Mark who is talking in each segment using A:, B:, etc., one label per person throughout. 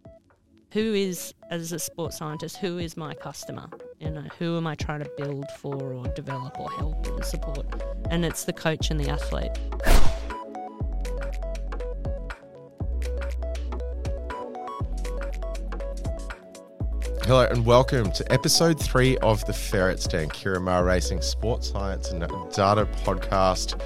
A: who is, as a sports scientist, who is my customer? Who am I trying to build for or develop or help and support? And it's the coach and the athlete.
B: Hello and welcome to episode 3 of the Ferret Stand, Ciaron Maher Racing Sports Science and Data Podcast.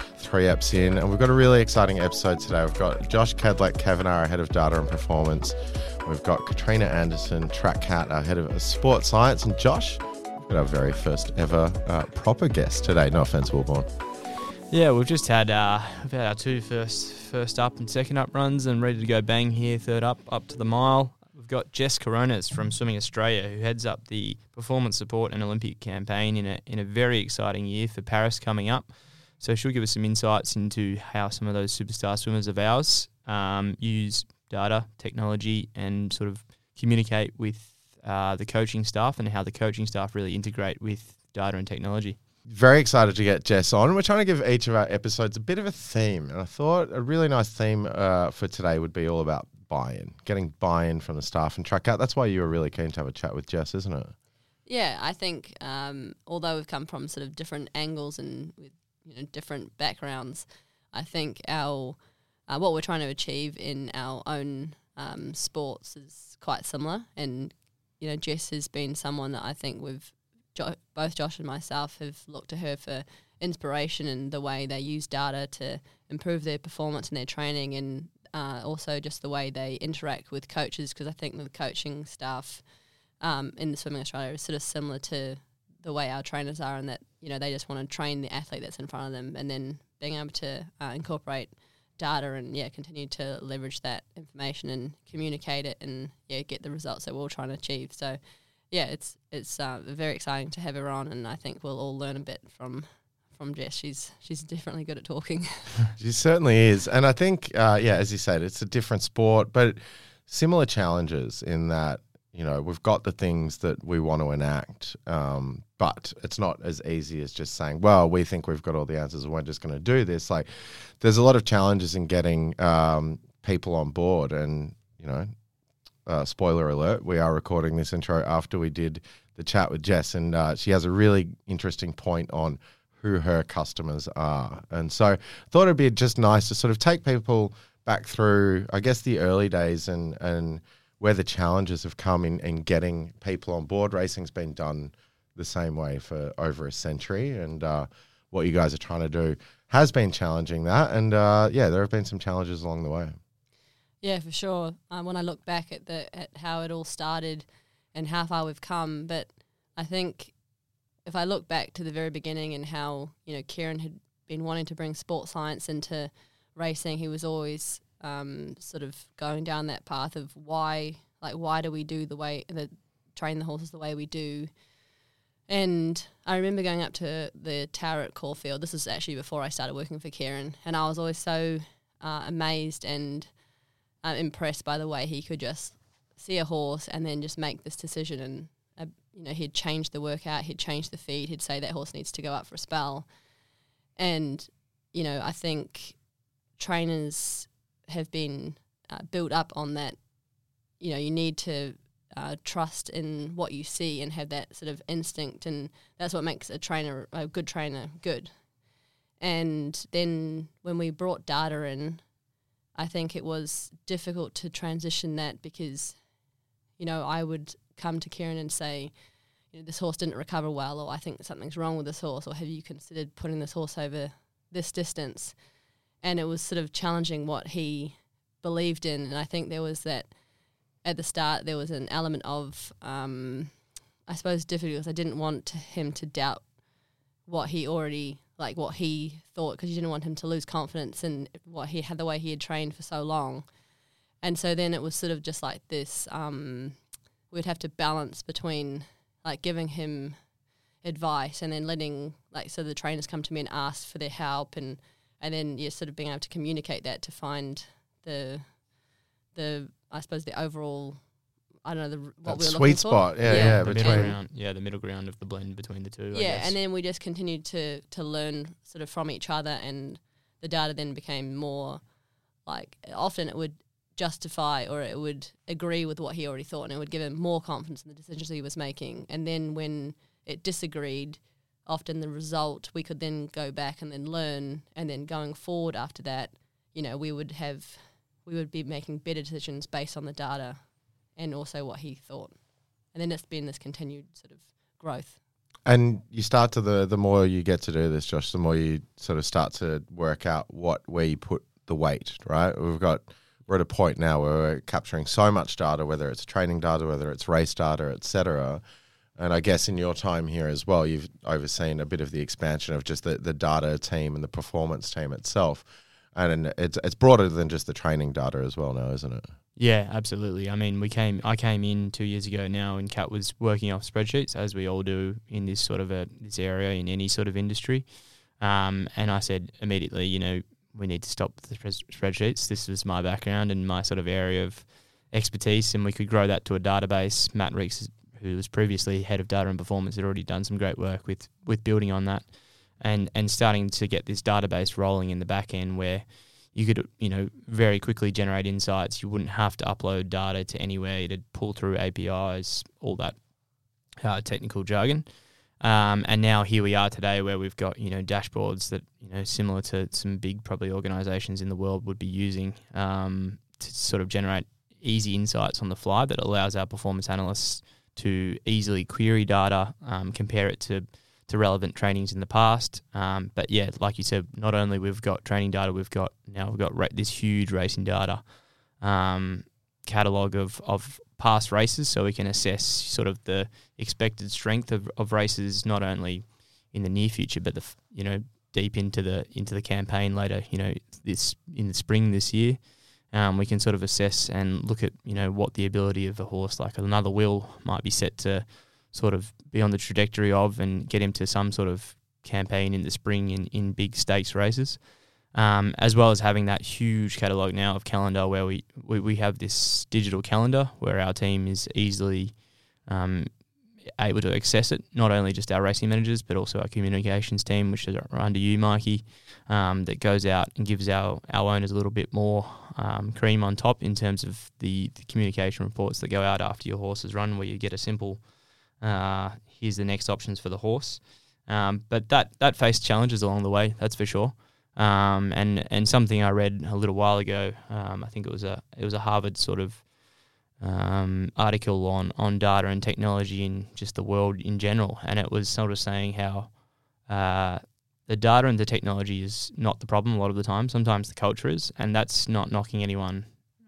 B: 3 eps in, and we've got a really exciting episode today. We've got Josh Kadlec-Kavanagh, our head of data and performance. We've got Katrina Anderson, track cat, our head of sports science. And Josh, we've got our very first ever proper guest today. No offense, Wilborn.
C: Yeah, we've just had our two first up and second up runs and ready to go bang here, third up to the mile. We've got Jess Coronas from Swimming Australia, who heads up the performance support and Olympic campaign in a very exciting year for Paris coming up. So she'll give us some insights into how some of those superstar swimmers of ours use data, technology, and sort of communicate with the coaching staff, and how the coaching staff really integrate with data and technology.
B: Very excited to get Jess on. We're trying to give each of our episodes a bit of a theme, and I thought a really nice theme for today would be all about buy-in, getting buy-in from the staff and track out. That's why you were really keen to have a chat with Jess, isn't it?
D: Yeah, I think although we've come from sort of different angles and with different backgrounds, I think our what we're trying to achieve in our own sports is quite similar. And Jess has been someone that I think both Josh and myself have looked to her for inspiration in the way they use data to improve their performance and their training, and also just the way they interact with coaches, because I think the coaching staff in the Swimming Australia is sort of similar to the way our trainers are, and that they just want to train the athlete that's in front of them, and then being able to incorporate data and continue to leverage that information and communicate it and get the results that we're all trying to achieve. So it's very exciting to have her on, and I think we'll all learn a bit from Jess. She's definitely good at talking.
B: She certainly is, and I think as you said, it's a different sport, but similar challenges in that we've got the things that we want to enact, but it's not as easy as just saying, well, we think we've got all the answers and we're just going to do this. Like, there's a lot of challenges in getting people on board, and, spoiler alert, we are recording this intro after we did the chat with Jess, and she has a really interesting point on who her customers are. And so I thought it'd be just nice to sort of take people back through, I guess, the early days and where the challenges have come in getting people on board. Racing's been done the same way for over a century, and what you guys are trying to do has been challenging that. And there have been some challenges along the way.
D: Yeah, for sure. When I look back at how it all started and how far we've come, but I think if I look back to the very beginning and how Ciaron had been wanting to bring sports science into racing, he was always sort of going down that path of why do we do train the horses the way we do. And I remember going up to the tower at Caulfield. This was actually before I started working for Ciaron, and I was always so amazed and impressed by the way he could just see a horse and then just make this decision. And he'd change the workout, he'd change the feed, he'd say that horse needs to go up for a spell. And I think trainers have been built up on that. You need to trust in what you see and have that sort of instinct, and that's what makes a good trainer good. And then when we brought data in, I think it was difficult to transition that, because I would come to Ciaron and say, this horse didn't recover well, or I think something's wrong with this horse, or have you considered putting this horse over this distance? And it was sort of challenging what he believed in. And I think there was that, at the start, there was an element of, I suppose, difficulty, because I didn't want him to doubt what he thought, because you didn't want him to lose confidence in what he had, the way he had trained for so long. And so then it was sort of just like this, we'd have to balance between giving him advice and then letting so the trainers come to me and ask for their help, and then sort of being able to communicate that to find the I suppose the overall, I don't know, what we were
B: sweet spot,
D: for.
C: The middle ground of the blend between the two. I guess.
D: And then we just continued to learn sort of from each other, and the data then became more often it would justify or it would agree with what he already thought, and it would give him more confidence in the decisions he was making. And then when it disagreed, often the result, we could then go back and then learn, and then going forward after that, we would be making better decisions based on the data and also what he thought. And then it's been this continued sort of growth.
B: And you start to the more you get to do this, Josh, the more you sort of start to work out where you put the weight, right? We're at a point now where we're capturing so much data, whether it's training data, whether it's race data, et cetera. And I guess in your time here as well, you've overseen a bit of the expansion of just the data team and the performance team itself. And it's broader than just the training data as well now, isn't it?
C: Yeah, absolutely. I mean, I came in 2 years ago now, and Kat was working off spreadsheets, as we all do in this sort of this area in any sort of industry. And I said immediately, we need to stop the spreadsheets. This was my background and my sort of area of expertise, and we could grow that to a database. Matt Reeks, who was previously head of data and performance, had already done some great work with building on that and starting to get this database rolling in the back end where you could, very quickly generate insights. You wouldn't have to upload data to anywhere. You'd pull through APIs, all that technical jargon. And now here we are today where we've got, dashboards that, similar to some big probably organizations in the world would be using to sort of generate easy insights on the fly that allows our performance analysts to easily query data, compare it to relevant trainings in the past. But yeah, like you said, not only we've got training data, we've got this huge racing data catalogue of past races, so we can assess sort of the expected strength of races, not only in the near future, but deep into the campaign later. This in the spring this year, we can sort of assess and look at what the ability of a horse like Another Will might be set to sort of be on the trajectory of, and get him to some sort of campaign in the spring in big stakes races. As well as having that huge catalogue now of calendar where we have this digital calendar where our team is easily able to access it, not only just our racing managers but also our communications team, which is under you, Mikey, that goes out and gives our owners a little bit more cream on top in terms of the communication reports that go out after your horse's run, where you get a simple here's the next options for the horse. But that faced challenges along the way, that's for sure. And something I read a little while ago, I think it was a Harvard sort of article on data and technology in just the world in general, and it was sort of saying how the data and the technology is not the problem a lot of the time. Sometimes the culture is, and that's not knocking anyone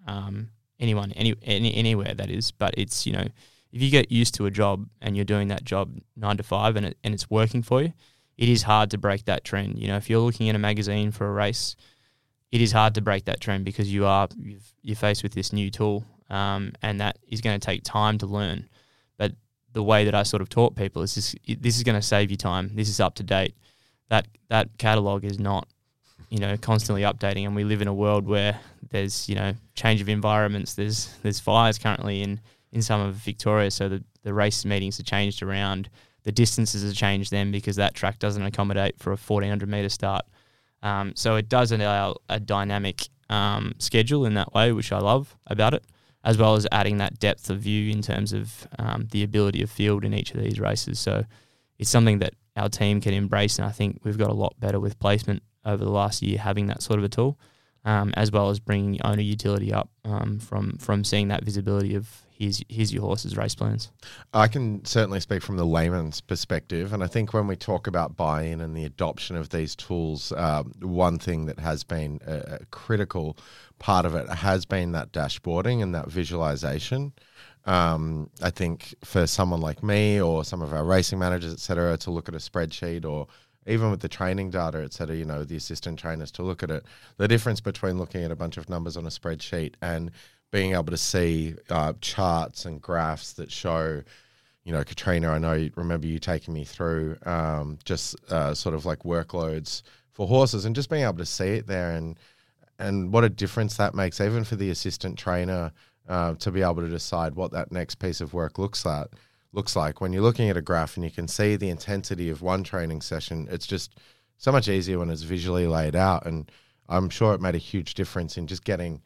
C: anywhere, that is. But it's if you get used to a job and you're doing that job 9 to 5 and it's working for you, it is hard to break that trend. If you're looking at a magazine for a race, it is hard to break that trend because you're faced with this new tool, and that is going to take time to learn. But the way that I sort of taught people is this is going to save you time. This is up to date. That catalogue is not, constantly updating, and we live in a world where there's, change of environments. There's fires currently in some of Victoria, so the race meetings are changed around. The distances have changed then because that track doesn't accommodate for a 1,400 metre start. So it does allow a dynamic schedule in that way, which I love about it, as well as adding that depth of view in terms of the ability of field in each of these races. So it's something that our team can embrace, and I think we've got a lot better with placement over the last year having that sort of a tool, as well as bringing owner utility up from seeing that visibility of here's your horse's race plans.
B: I can certainly speak from the layman's perspective, and I think when we talk about buy-in and the adoption of these tools, one thing that has been a critical part of it has been that dashboarding and that visualization. I think for someone like me or some of our racing managers, et cetera, to look at a spreadsheet, or even with the training data, et cetera, the assistant trainers to look at it, the difference between looking at a bunch of numbers on a spreadsheet and being able to see charts and graphs that show, Katrina, I know remember you taking me through just sort of like workloads for horses, and just being able to see it there and what a difference that makes, even for the assistant trainer to be able to decide what that next piece of work looks like. When you're looking at a graph and you can see the intensity of one training session, it's just so much easier when it's visually laid out. And I'm sure it made a huge difference in just getting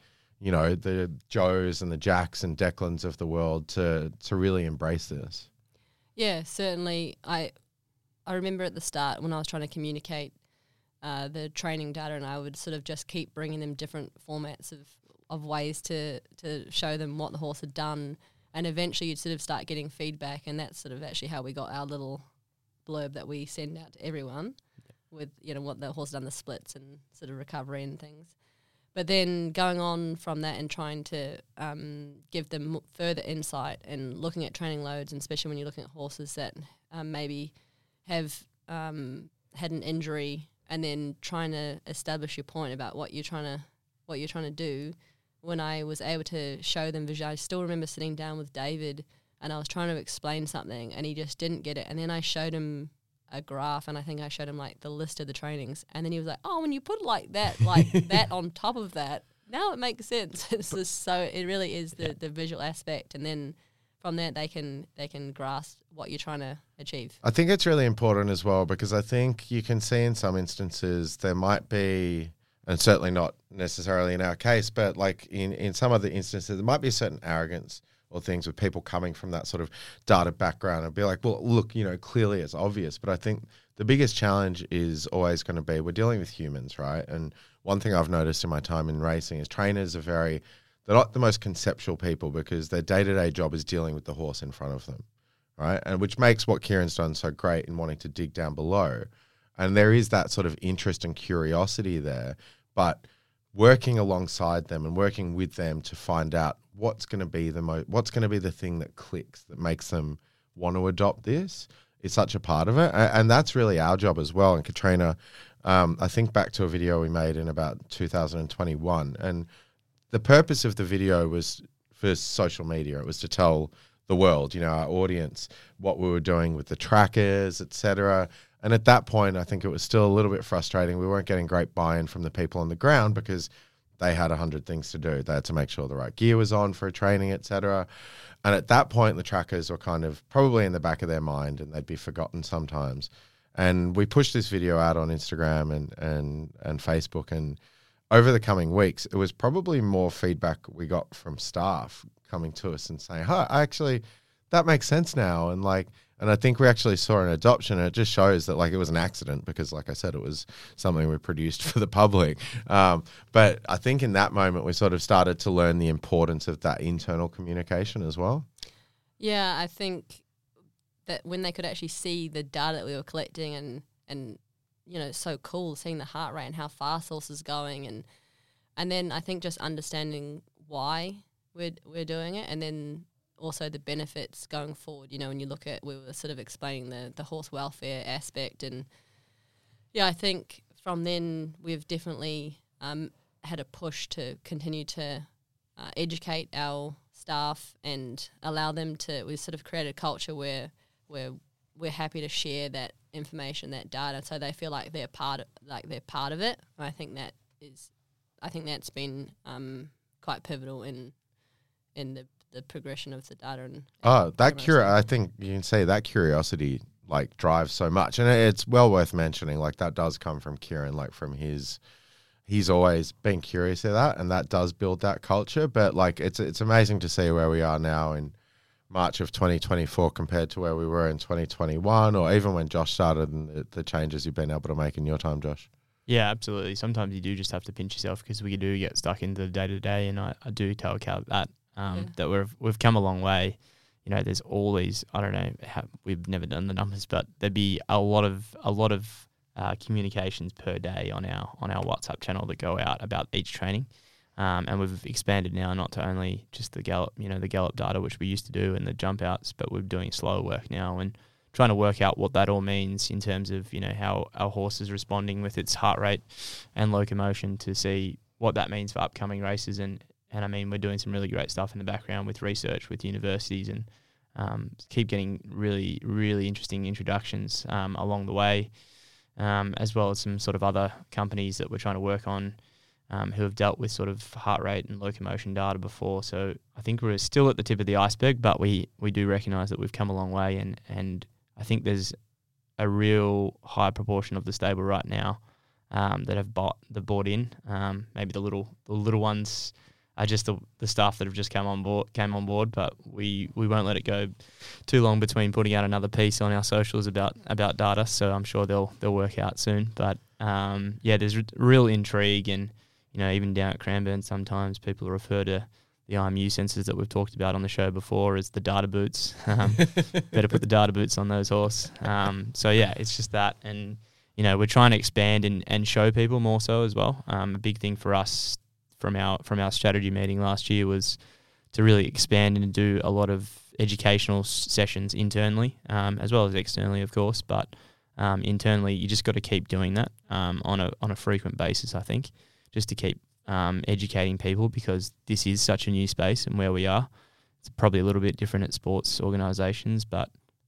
B: the Joes and the Jacks and Declans of the world to really embrace this?
D: Yeah, certainly. I remember at the start when I was trying to communicate the training data, and I would sort of just keep bringing them different formats of ways to show them what the horse had done, and eventually you'd sort of start getting feedback, and that's sort of actually how we got our little blurb that we send out to everyone with, what the horse had done, the splits and sort of recovery and things. But then going on from that and trying to give them further insight and looking at training loads, and especially when you're looking at horses that maybe have had an injury, and then trying to establish your point about what you're trying to do. When I was able to show them visually, I still remember sitting down with David and I was trying to explain something and he just didn't get it. And then I showed him a graph, and I think I showed him like the list of the trainings, and then he was like, "Oh, when you put like that on top of that, now it makes sense." It's just, so it really is the visual aspect, and then from that they can grasp what you're trying to achieve.
B: I think it's really important as well, because I think you can see in some instances there might be, and certainly not necessarily in our case, but like in some other instances there might be a certain arrogance or things with people coming from that sort of data background and be like, well, look, clearly it's obvious. But I think the biggest challenge is always going to be, we're dealing with humans, right? And one thing I've noticed in my time in racing is trainers they're not the most conceptual people, because their day-to-day job is dealing with the horse in front of them, right? And which makes what Kieran's done so great in wanting to dig down below. And there is that sort of interest and curiosity there, but working alongside them and working with them to find out what's going to be the thing that clicks, that makes them want to adopt this, is such a part of it. And that's really our job as well. And Katrina, I think back to a video we made in about 2021, and the purpose of the video was for social media. It was to tell the world, our audience, what we were doing with the trackers, etc. And at that point, I think it was still a little bit frustrating. We weren't getting great buy-in from the people on the ground, because they had 100 things to do. They had to make sure the right gear was on for training, etc. And at that point, the trackers were kind of probably in the back of their mind, and they'd be forgotten sometimes. And we pushed this video out on Instagram and Facebook, and over the coming weeks, it was probably more feedback we got from staff coming to us and saying, actually, that makes sense now. And I think we actually saw an adoption, and it just shows that it was an accident, because like I said, it was something we produced for the public. But I think in that moment, we sort of started to learn the importance of that internal communication as well.
D: Yeah, I think that when they could actually see the data that we were collecting, and it's so cool seeing the heart rate and how fast horse is going, and then I think just understanding why we're doing it, and then also the benefits going forward. When you look at, we were sort of explaining the horse welfare aspect, and I think from then we've definitely had a push to continue to educate our staff and allow them to. We sort of created a culture where we're happy to share that information, that data, so they feel like they're part of it. And I think that's been quite pivotal in the progression of the data.
B: I think you can say that curiosity drives so much, and it's well worth mentioning. That does come from Kieran, from he's always been curious of that, and that does build that culture. But it's amazing to see where we are now in March of 2024 compared to where we were in 2021, or even when Josh started, and the changes you've been able to make in your time, Josh.
C: Yeah, absolutely. Sometimes you do just have to pinch yourself, because we do get stuck into the day-to-day, and I do tell Cal that we've come a long way. There's all these, I don't know, we've never done the numbers, but there'd be a lot of communications per day on our WhatsApp channel that go out about each training. And we've expanded now, not to only just the gallop data, which we used to do, and the jump outs, but we're doing slower work now and trying to work out what that all means in terms of, how our horse is responding with its heart rate and locomotion, to see what that means for upcoming races. And I mean, we're doing some really great stuff in the background with research with universities, and keep getting really, really interesting introductions along the way, as well as some sort of other companies that we're trying to work on who have dealt with sort of heart rate and locomotion data before. So I think we're still at the tip of the iceberg, but we do recognise that we've come a long way, and I think there's a real high proportion of the stable right now that have bought in. Maybe the little ones just the staff that have just came on board. But we won't let it go too long between putting out another piece on our socials about data. So I'm sure they'll work out soon. But there's real intrigue, and even down at Cranbourne, sometimes people refer to the IMU sensors that we've talked about on the show before as the data boots. Better put the data boots on those horse. It's just that, and we're trying to expand and show people more so as well. A big thing for us from our strategy meeting last year was to really expand and do a lot of educational sessions internally, as well as externally, of course. But internally, you just got to keep doing that on a frequent basis, I think, just to keep educating people, because this is such a new space, and where we are, it's probably a little bit different at sports organisations, but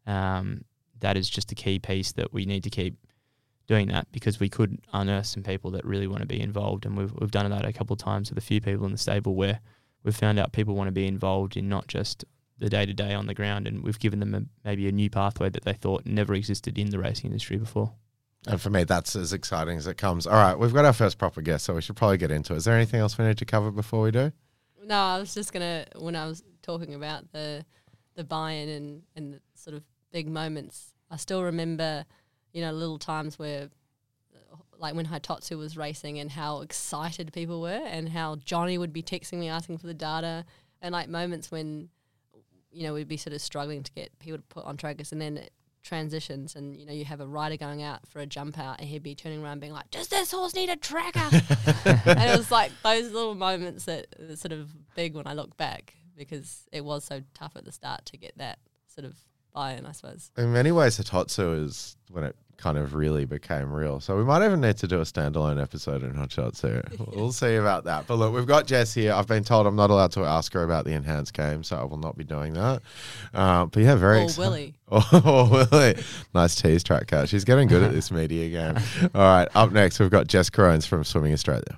C: that is just a key piece that we need to keep doing that, because we could unearth some people that really want to be involved, and we've done that a couple of times with a few people in the stable where we've found out people want to be involved in not just the day-to-day on the ground, and we've given them maybe a new pathway that they thought never existed in the racing industry before.
B: And for me, that's as exciting as it comes. All right, we've got our first proper guest, so we should probably get into it. Is there anything else we need to cover before we do?
D: No, I was just when I was talking about the buy-in and the sort of big moments, I still remember, little times where, like when Haitotsu was racing, and how excited people were, and how Johnny would be texting me asking for the data, and like moments when, we'd be sort of struggling to get people to put on trackers, and then it transitions, and you have a rider going out for a jump out, and he'd be turning around being like, does this horse need a tracker? And it was like those little moments that are sort of big when I look back, because it was so tough at the start to get that sort of buy-in, I suppose.
B: In many ways, Haitotsu is when it kind of really became real. So we might even need to do a standalone episode in Haitotsu. We'll see about that. But look, we've got Jess here. I've been told I'm not allowed to ask her about the enhanced game, so I will not be doing that. But yeah, very exciting. Or Willie. Nice tease, track cat. She's getting good at this media game. All right, up next, we've got Jess Carones from Swimming Australia.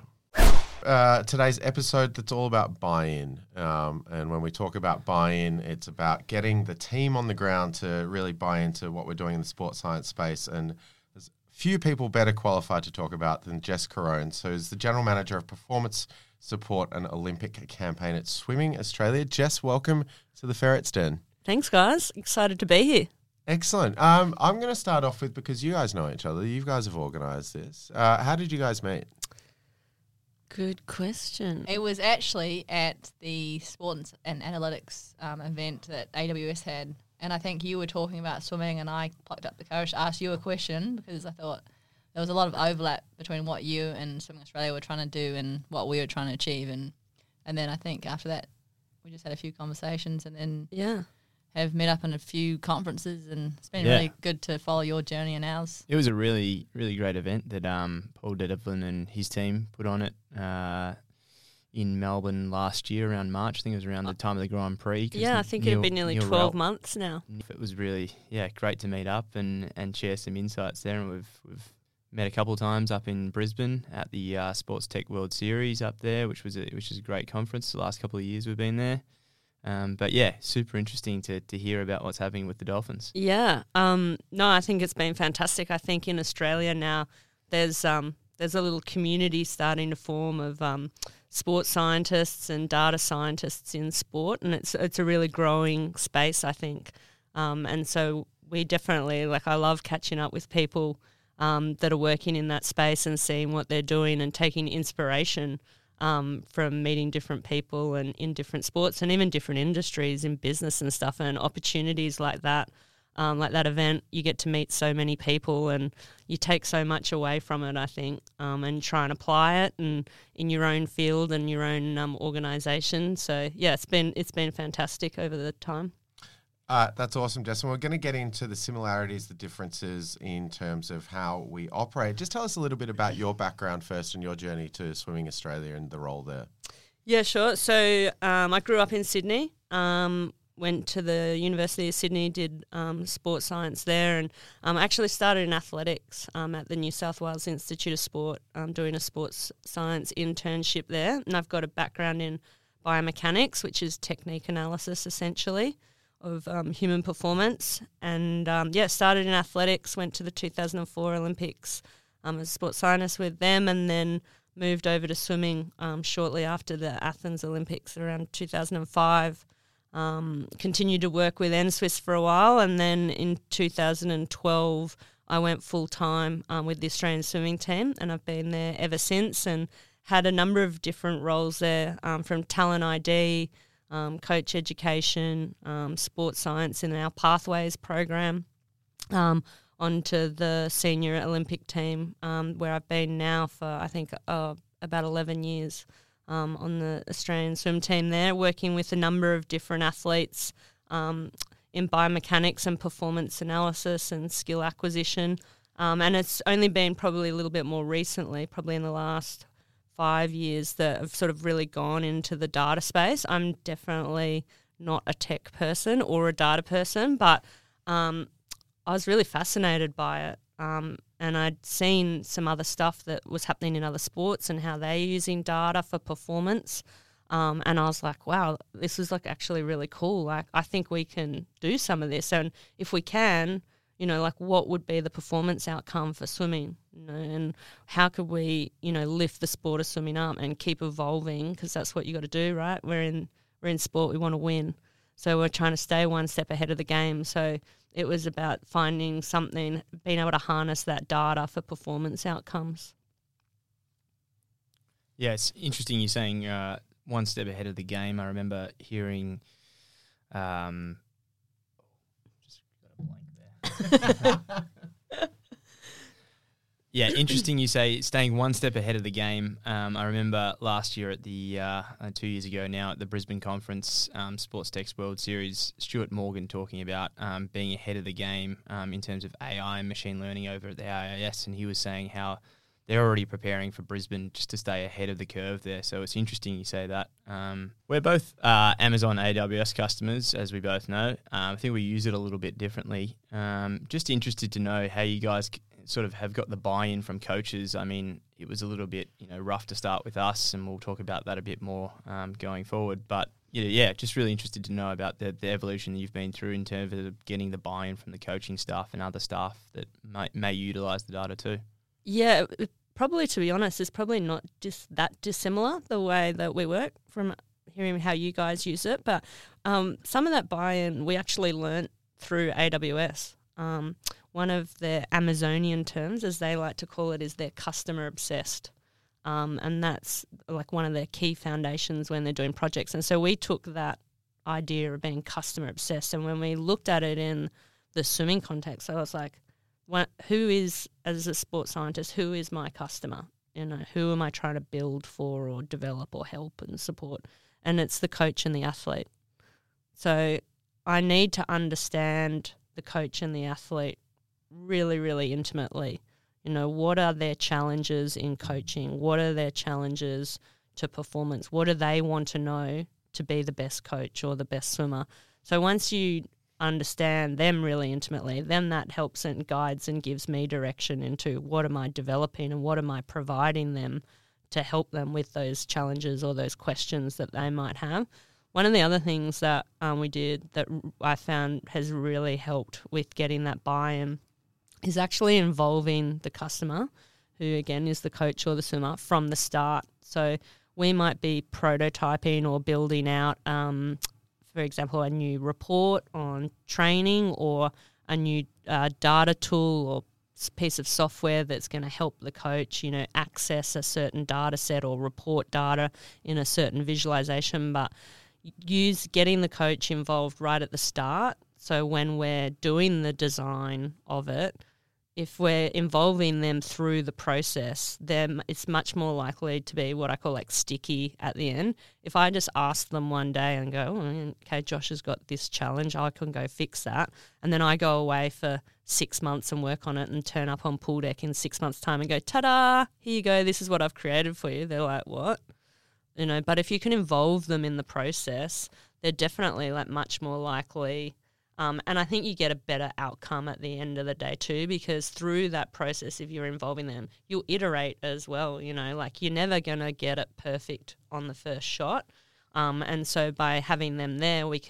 B: Today's episode, that's all about buy-in. And when we talk about buy-in, it's about getting the team on the ground to really buy into what we're doing in the sports science space. And there's few people better qualified to talk about than Jess Carones, who's the General Manager of Performance Support and Olympic Campaign at Swimming Australia. Jess, welcome to the Ferret's Den.
A: Thanks, guys. Excited to be here.
B: Excellent. I'm going to start off with, because you guys know each other, you guys have organised this. How did you guys meet?
A: Good question.
E: It was actually at the Sport and Analytics event that AWS had, and I think you were talking about swimming, and I plucked up the courage to ask you a question, because I thought there was a lot of overlap between what you and Swimming Australia were trying to do and what we were trying to achieve, and then I think after that we just had a few conversations, and then have met up in a few conferences, and it's been really good to follow your journey and ours.
C: It was a really, really great event that Paul Dedevlin and his team put on it in Melbourne last year around March. I think it was around the time of the Grand Prix.
A: Yeah, I think it had been nearly 12 months now.
C: It was really, great to meet up and share some insights there. And we've met a couple of times up in Brisbane at the Sports Tech World Series up there, which is a great conference. The last couple of years we've been there. But yeah, super interesting to hear about what's happening with the Dolphins.
A: Yeah. No, I think it's been fantastic. I think in Australia now there's a little community starting to form of sports scientists and data scientists in sport, and it's a really growing space, I think. And so we definitely, I love catching up with people that are working in that space and seeing what they're doing and taking inspiration from meeting different people and in different sports and even different industries in business and stuff, and opportunities like that event. You get to meet so many people and you take so much away from it, I think, and try and apply it and in your own field and your own organisation. So yeah, it's been fantastic over the time.
B: That's awesome, Justin. We're going to get into the similarities, the differences in terms of how we operate. Just tell us a little bit about your background first and your journey to Swimming Australia and the role there.
A: Yeah, sure. So I grew up in Sydney, went to the University of Sydney, did sports science there, and actually started in athletics at the New South Wales Institute of Sport, doing a sports science internship there. And I've got a background in biomechanics, which is technique analysis essentially of human performance, and started in athletics, went to the 2004 Olympics as a sports scientist with them, and then moved over to swimming shortly after the Athens Olympics around 2005. Continued to work with NSWIS for a while, and then in 2012 I went full-time with the Australian swimming team, and I've been there ever since and had a number of different roles there, from talent ID, coach education, sports science in our Pathways program, onto the senior Olympic team, where I've been now for, I think, about 11 years on the Australian swim team there, working with a number of different athletes in biomechanics and performance analysis and skill acquisition. And it's only been probably a little bit more recently, probably in the last 5 years, that I've sort of really gone into the data space. I'm definitely not a tech person or a data person, but I was really fascinated by it. And I'd seen some other stuff that was happening in other sports and how they're using data for performance. And I was like, wow, this is like actually really cool. Like, I think we can do some of this. And if we can, like what would be the performance outcome for swimming? And how could we, lift the sport of swimming up and keep evolving? Because that's what you got to do, right? We're in sport, we want to win. So we're trying to stay one step ahead of the game. So it was about finding something, being able to harness that data for performance outcomes.
C: Yeah, it's interesting you're saying one step ahead of the game. I remember hearing, just got a blank there. Yeah, interesting you say staying one step ahead of the game. I remember last year at the 2 years ago now at the Brisbane Conference Sports Tech's World Series, Stuart Morgan talking about being ahead of the game in terms of AI and machine learning over at the AIS, and he was saying how they're already preparing for Brisbane just to stay ahead of the curve there. So it's interesting you say that. We're both Amazon AWS customers, as we both know. I think we use it a little bit differently. Just interested to know how you guys sort of have got the buy-in from coaches. I mean, it was a little bit, rough to start with us, and we'll talk about that a bit more going forward. But yeah, just really interested to know about the evolution you've been through in terms of getting the buy-in from the coaching staff and other staff that may utilise the data too. Yeah,
A: probably, to be honest, it's probably not just that dissimilar, the way that we work, from hearing how you guys use it. But some of that buy-in we actually learnt through AWS. One of their Amazonian terms, as they like to call it, is they're customer obsessed. And that's like one of their key foundations when they're doing projects. And so we took that idea of being customer obsessed, and when we looked at it in the swimming context, I was like, who is, as a sports scientist, who is my customer? Who am I trying to build for or develop or help and support? And it's the coach and the athlete. So I need to understand the coach and the athlete really, really intimately. What are their challenges in coaching? What are their challenges to performance? What do they want to know to be the best coach or the best swimmer? So once you understand them really intimately, then that helps and guides and gives me direction into what am I developing and what am I providing them to help them with those challenges or those questions that they might have. One of the other things that we did that I found has really helped with getting that buy-in is actually involving the customer, who again is the coach or the swimmer, from the start. So we might be prototyping or building out, for example, a new report on training or a new data tool or piece of software that's going to help the coach, access a certain data set or report data in a certain visualization. But getting the coach involved right at the start. So when we're doing the design of it, if we're involving them through the process, then it's much more likely to be what I call like sticky at the end. If I just ask them one day and go, okay, Josh has got this challenge, I can go fix that. And then I go away for 6 months and work on it and turn up on pool deck in 6 months' time and go, ta-da, here you go, this is what I've created for you. They're like, what? But if you can involve them in the process, they're definitely like much more likely. And I think you get a better outcome at the end of the day too, because through that process, if you're involving them, you'll iterate as well. Like you're never going to get it perfect on the first shot. And so by having them there, we can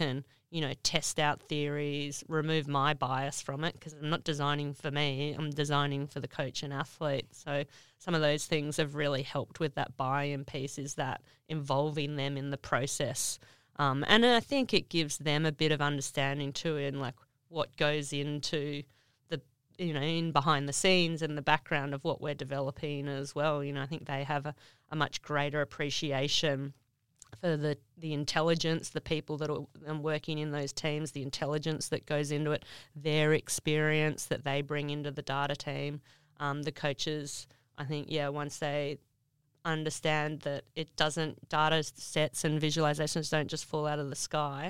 A: test out theories, remove my bias from it, because I'm not designing for me, I'm designing for the coach and athlete. So some of those things have really helped with that buy-in piece, is that involving them in the process. And I think it gives them a bit of understanding too in like what goes into the, in behind the scenes and the background of what we're developing as well. I think they have a much greater appreciation for the intelligence, the people that are working in those teams, the intelligence that goes into it, their experience that they bring into the data team. The coaches, I think, once they understand that data sets and visualizations don't just fall out of the sky,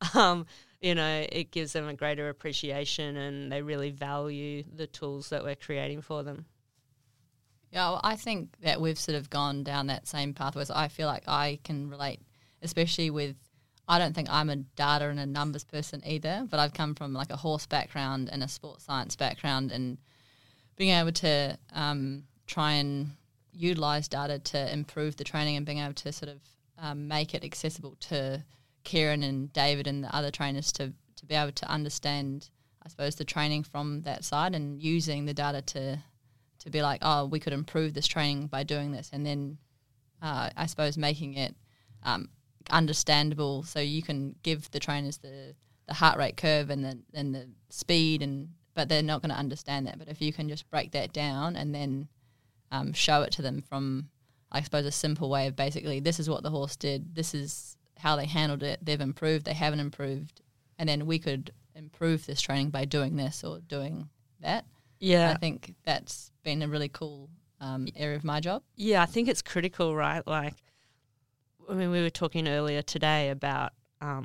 A: it gives them a greater appreciation, and they really value the tools that we're creating for them.
E: Yeah, well, I think that we've sort of gone down that same pathway. So I feel like I can relate, especially with, I don't think I'm a data and a numbers person either, but I've come from like a horse background and a sports science background, and being able to try and utilise data to improve the training and being able to sort of make it accessible to Kieran and David and the other trainers to be able to understand, I suppose, the training from that side, and using the data to be like, oh, we could improve this training by doing this, and then I suppose making it understandable, so you can give the trainers the heart rate curve and the speed, but they're not going to understand that. But if you can just break that down and then show it to them from, I suppose, a simple way of basically, this is what the horse did, this is how they handled it, they've improved, they haven't improved, and then we could improve this training by doing this or doing that.
A: Yeah.
E: I think that's been a really cool area of my job.
A: Yeah, I think it's critical, right? Like, we were talking earlier today about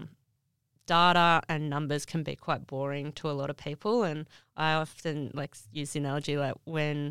A: data and numbers can be quite boring to a lot of people, and I often use the analogy when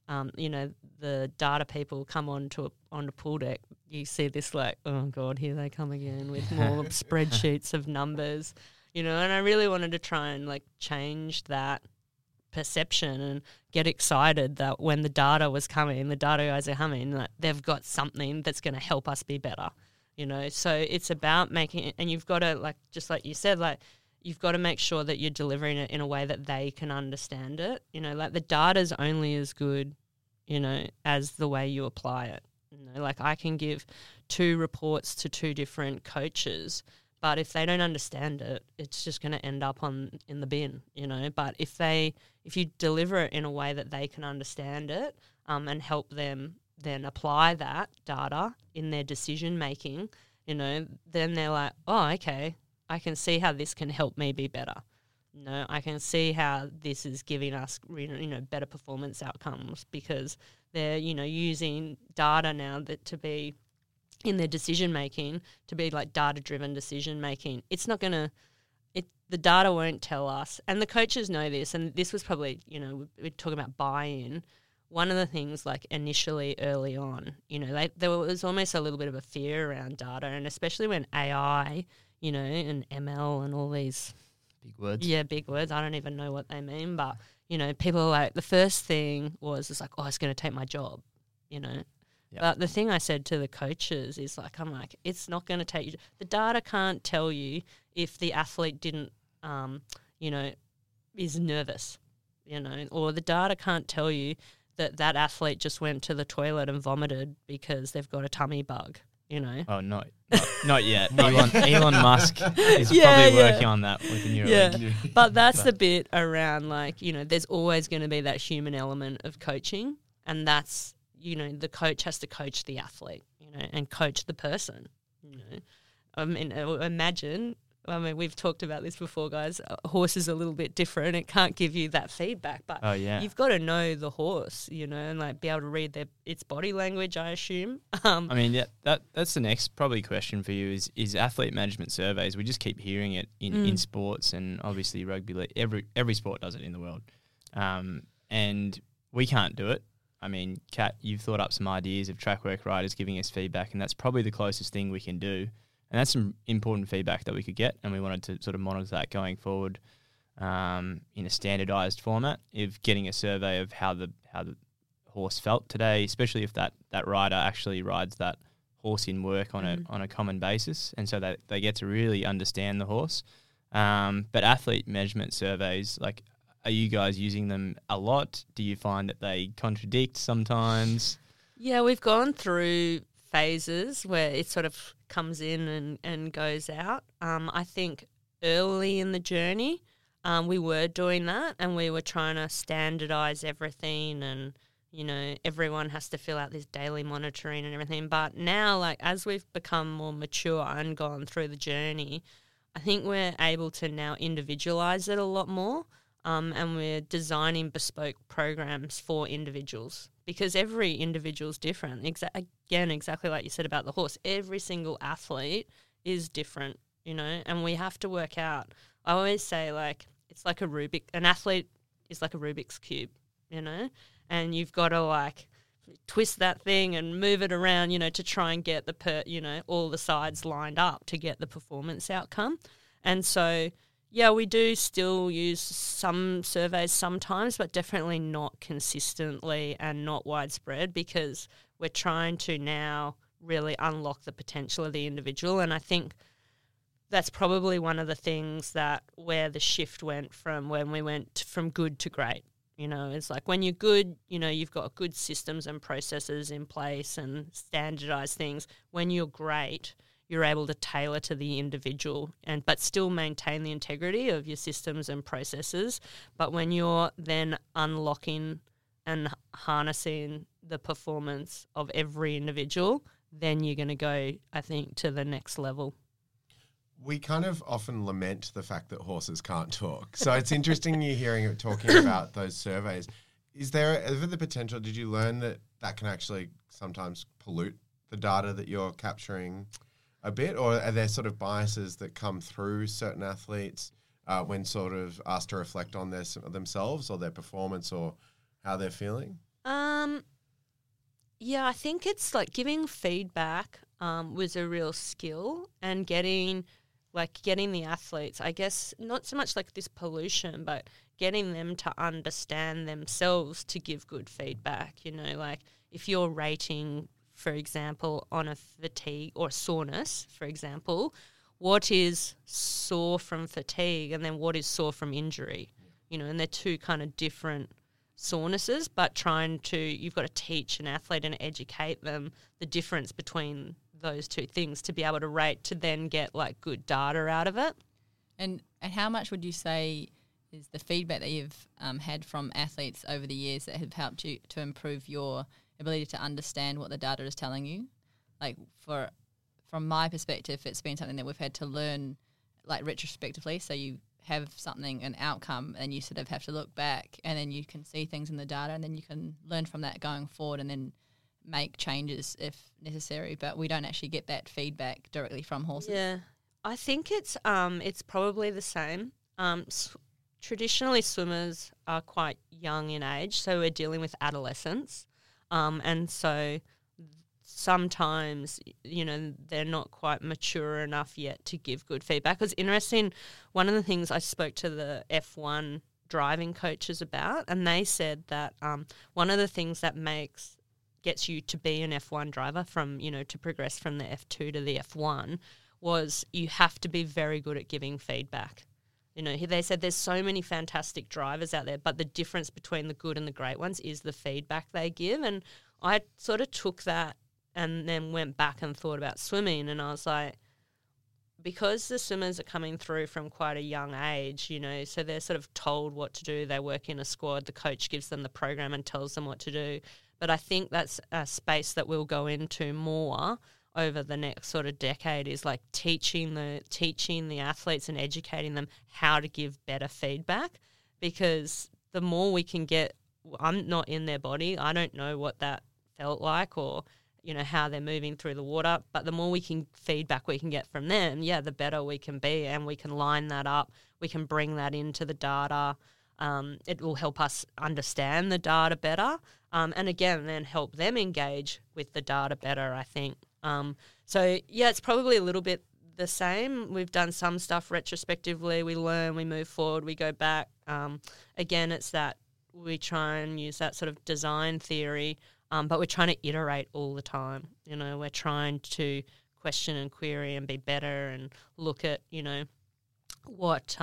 A: the data people come on the pool deck, you see this oh God, here they come again with more spreadsheets of numbers, and I really wanted to try and change that perception and get excited that when the data guys are coming, that they've got something that's going to help us be better, So it's about making it, and you've got to, just like you said, you've got to make sure that you're delivering it in a way that they can understand it. The data's only as good, as the way you apply it. I can give 2 reports to 2 different coaches, but if they don't understand it, it's just going to end up in the bin, But if you deliver it in a way that they can understand it, and help them then apply that data in their decision making, then they're like, oh, okay, I can see how this can help me be better. I can see how this is giving us, better performance outcomes, because they're, using data now to be in their decision making, to be data-driven decision making. It's not going to, the data won't tell us, and the coaches know this, and this was probably, we're talking about buy-in. One of the things initially early on, there was almost a little bit of a fear around data, and especially when AI, and ML and all these
C: big words.
A: Yeah, big words. I don't even know what they mean, but, people are the first thing was it's it's going to take my job, Yep. But the thing I said to the coaches is it's not going to take you. The data can't tell you if the athlete didn't, is nervous, or the data can't tell you that athlete just went to the toilet and vomited because they've got a tummy bug,
C: Oh, not yet. Elon Musk is probably working on that with the Neuralink.
A: Yeah, but that's the bit around there's always going to be that human element of coaching, and that's, the coach has to coach the athlete, and coach the person, I mean, imagine, we've talked about this before, guys. A horse is a little bit different. It can't give you that feedback, but you've got to know the horse, and be able to read its body language, I assume.
C: That's the next probably question for you is athlete management surveys. We just keep hearing it in sports, and obviously rugby league. Every sport does it in the world, and we can't do it. I mean, Kat, you've thought up some ideas of track work riders giving us feedback, and that's probably the closest thing we can do. And that's some important feedback that we could get, and we wanted to sort of monitor that going forward in a standardised format of getting a survey of how the horse felt today, especially if that rider actually rides that horse in work on a common basis, and so that they get to really understand the horse. But athlete measurement surveys, like, are you guys using them a lot? Do you find that they contradict sometimes?
A: Yeah, we've gone through phases where it sort of comes in and goes out. I think early in the journey, we were doing that, and we were trying to standardise everything, and everyone has to fill out this daily monitoring and everything. But now, like, as we've become more mature and gone through the journey, I think we're able to now individualise it a lot more, and we're designing bespoke programs for individuals, because every individual's different. Exactly like you said about the horse, every single athlete is different, and we have to work out. I always say, like, it's like an athlete is like a Rubik's Cube, and you've got to, like, twist that thing and move it around, to try and get all the sides lined up to get the performance outcome. And so, yeah, we do still use some surveys sometimes, but definitely not consistently and not widespread, because we're trying to now really unlock the potential of the individual. And I think that's probably one of the things where the shift went from when we went from good to great. It's like when you're good, you've got good systems and processes in place and standardized things. When you're great, you're able to tailor to the individual but still maintain the integrity of your systems and processes. But when you're then unlocking and harnessing the performance of every individual, then you're going to go, I think, to the next level.
B: We kind of often lament the fact that horses can't talk. So it's interesting you hearing it talking about those surveys. Is there ever the potential, did you learn that can actually sometimes pollute the data that you're capturing a bit? Or are there sort of biases that come through certain athletes when sort of asked to reflect on themselves or their performance or how they're feeling?
A: Yeah, I think it's like giving feedback was a real skill, and getting the athletes, I guess, not so much like this pollution, but getting them to understand themselves to give good feedback. Like if you're rating, for example, on a fatigue or soreness, for example, what is sore from fatigue and then what is sore from injury? And they're two kind of different sorenesses, but you've got to teach an athlete and educate them the difference between those two things to be able to rate, to then get like good data out of it.
D: And how much would you say is the feedback that you've had from athletes over the years that have helped you to improve your ability to understand what the data is telling you? Like from my perspective, it's been something that we've had to learn like retrospectively. So you have an outcome, and you sort of have to look back, and then you can see things in the data, and then you can learn from that going forward, and then make changes if necessary. But we don't actually get that feedback directly from horses.
A: Yeah, I think it's probably the same. Traditionally, swimmers are quite young in age, so we're dealing with adolescents, and so sometimes, they're not quite mature enough yet to give good feedback. It's interesting, one of the things I spoke to the F1 driving coaches about, and they said that one of the things that gets you to be an F1 driver from, to progress from the F2 to the F1 was you have to be very good at giving feedback. They said there's so many fantastic drivers out there, but the difference between the good and the great ones is the feedback they give. And I sort of took that and then went back and thought about swimming, and I was like, because the swimmers are coming through from quite a young age, so they're sort of told what to do. They work in a squad. The coach gives them the program and tells them what to do. But I think that's a space that we'll go into more over the next sort of decade, is like teaching the athletes and educating them how to give better feedback, because the more we can get, I'm not in their body, I don't know what that felt like or how they're moving through the water, but the more feedback we can get from them, the better we can be, and we can line that up, we can bring that into the data. It will help us understand the data better, and again then help them engage with the data better, I think. It's probably a little bit the same. We've done some stuff retrospectively, we learn, we move forward, we go back. Again, it's that we try and use that sort of design theory, but we're trying to iterate all the time. We're trying to question and query and be better and look at, what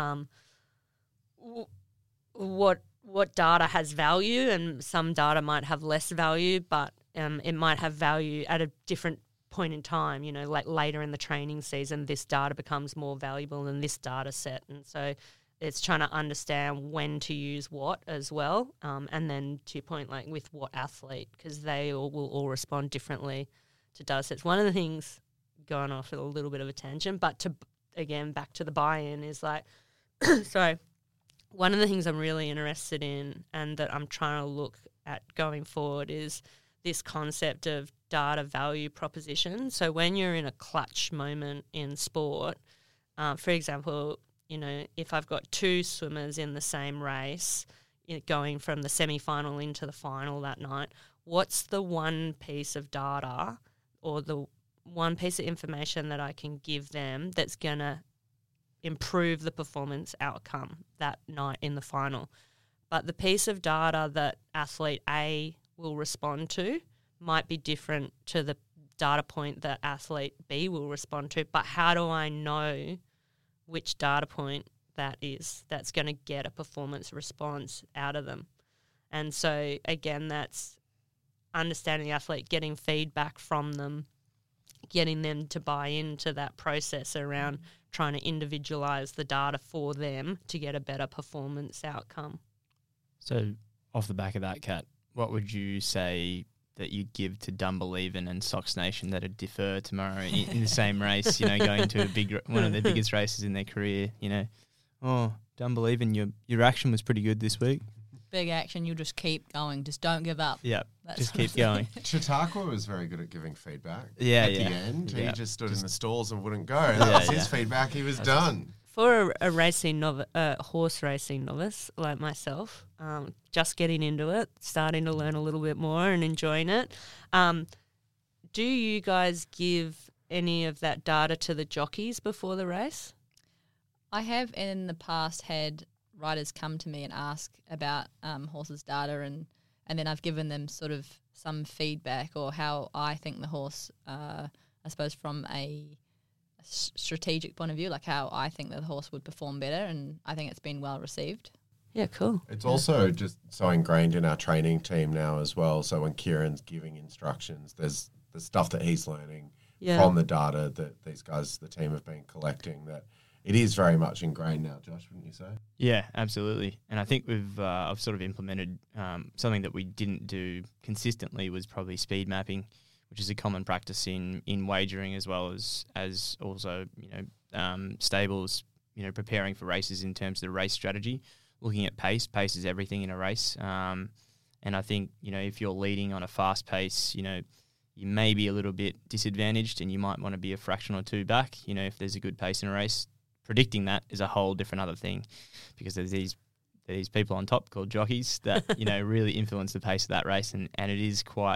A: data has value, and some data might have less value, but it might have value at a different point in time. You know, like later in the training season, this data becomes more valuable than this data set, and so it's trying to understand when to use what as well, and then to your point, like with what athlete, because they will all respond differently to data sets. One of the things, going off a little bit of a tangent, but to again back to the buy-in is like, sorry, one of the things I'm really interested in and that I'm trying to look at going forward is this concept of data value proposition. So when you're in a clutch moment in sport, for example, you know, if I've got two swimmers in the same race, going from the semi-final into the final that night, what's the one piece of data or the one piece of information that I can give them that's going to improve the performance outcome that night in the final? But the piece of data that athlete A will respond to might be different to the data point that athlete B will respond to. But how do I know which data point that is that's going to get a performance response out of them? And so, again, that's understanding the athlete, getting feedback from them, getting them to buy into that process around trying to individualise the data for them to get a better performance outcome.
C: So off the back of that, Kat, what would you say that you give to Dunbelievin and Sox Nation that would differ tomorrow in the same race, you know, going to one of the biggest races in their career, you know? Oh, Dunbelievin, your action was pretty good this week.
E: Big action, you'll just keep going. Just don't give up.
C: Yeah, just keep going.
B: Chautauqua was very good at giving feedback.
C: Yeah,
B: at the end, he just stood in the stalls and wouldn't go. That was his feedback. He was done.
A: For a racing horse racing novice like myself, just getting into it, starting to learn a little bit more and enjoying it, do you guys give any of that data to the jockeys before the race?
E: I have in the past had riders come to me and ask about horses' data, and then I've given them sort of some feedback or how I think the horse, I suppose from a strategic point of view, like how I think that the horse would perform better, and I think it's been well received.
A: Yeah, cool.
B: It's also just so ingrained in our training team now as well. So when Kieran's giving instructions, there's the stuff that he's learning from the data that these guys, the team, have been collecting, that it is very much ingrained now, Josh, wouldn't you say? Yeah,
C: absolutely. And I think I've sort of implemented something that we didn't do consistently was probably speed mapping, which is a common practice in wagering as well as also, you know, stables, you know, preparing for races in terms of the race strategy, looking at pace. Pace is everything in a race. And I think, you know, if you're leading on a fast pace, you know, you may be a little bit disadvantaged and you might want to be a fraction or two back, you know, if there's a good pace in a race. Predicting that is a whole different other thing, because there's these people on top called jockeys that, you know, really influence the pace of that race, and it is quite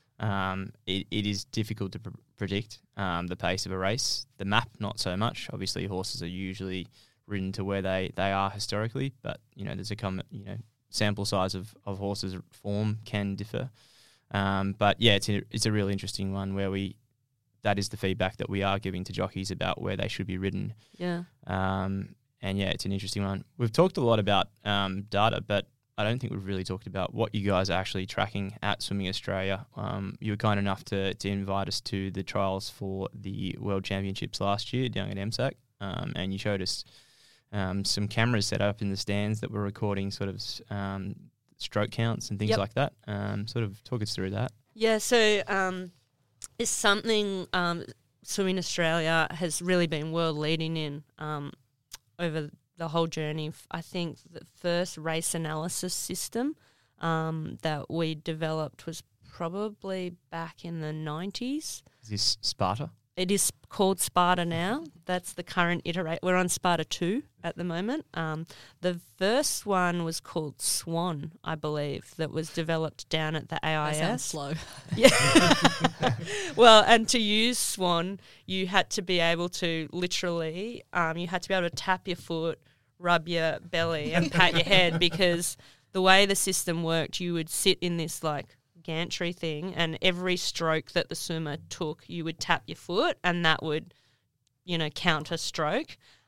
C: it is difficult to predict the pace of a race. The map, not so much. Obviously, horses are usually ridden to where they are historically, but, you know, there's a common, you know, sample size of horses' form can differ. But yeah, it's a really interesting one where that is the feedback that we are giving to jockeys about where they should be ridden.
A: Yeah.
C: And yeah, it's an interesting one. We've talked a lot about data, but I don't think we've really talked about what you guys are actually tracking at Swimming Australia. You were kind enough to invite us to the trials for the World Championships last year down at MSAC, and you showed us some cameras set up in the stands that were recording sort of stroke counts and things like that. Sort of talk us through that.
A: Yeah, so it's something Swimming Australia has really been world leading in over the whole journey. I think the first race analysis system that we developed was probably back in the 90s.
C: Is this Sparta?
A: It is called Sparta now. That's the current iteration. We're on Sparta 2 at the moment. The first one was called Swan, I believe, that was developed down at the AIS.
E: That sounds slow.
A: Yeah. Well, and to use Swan, you had to be able to literally, you had to be able to tap your foot, rub your belly and pat your head, because the way the system worked, you would sit in this like gantry thing, and every stroke that the swimmer took, you would tap your foot and that would, you know, count a stroke.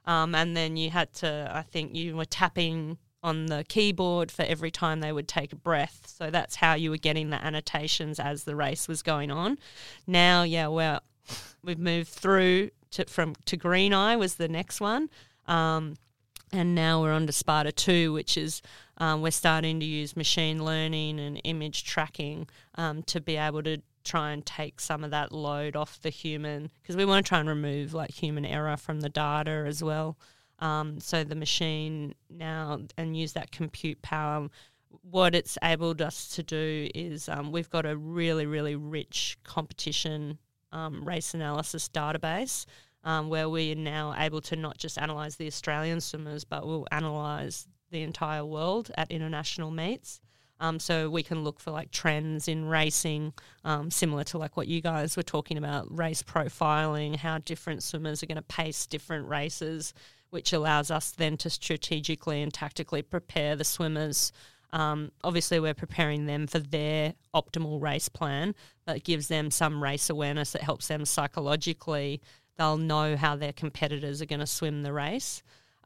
A: And then you had to, I think you were tapping on the keyboard for every time they would take a breath. So that's how you were getting the annotations as the race was going on. Now, we've moved through to Green Eye was the next one. And now we're on to Sparta 2, which is we're starting to use machine learning and image tracking to be able to try and take some of that load off the human, because we want to try and remove like human error from the data as well. So the machine now, and use that compute power, what it's enabled us to do is we've got a really, really rich competition race analysis database where we are now able to not just analyse the Australian swimmers, but we'll analyse the entire world at international meets. So we can look for like trends in racing, similar to like what you guys were talking about, race profiling, how different swimmers are going to pace different races, which allows us then to strategically and tactically prepare the swimmers. Obviously, we're preparing them for their optimal race plan, but it gives them some race awareness that helps them psychologically. They'll know how their competitors are going to swim the race.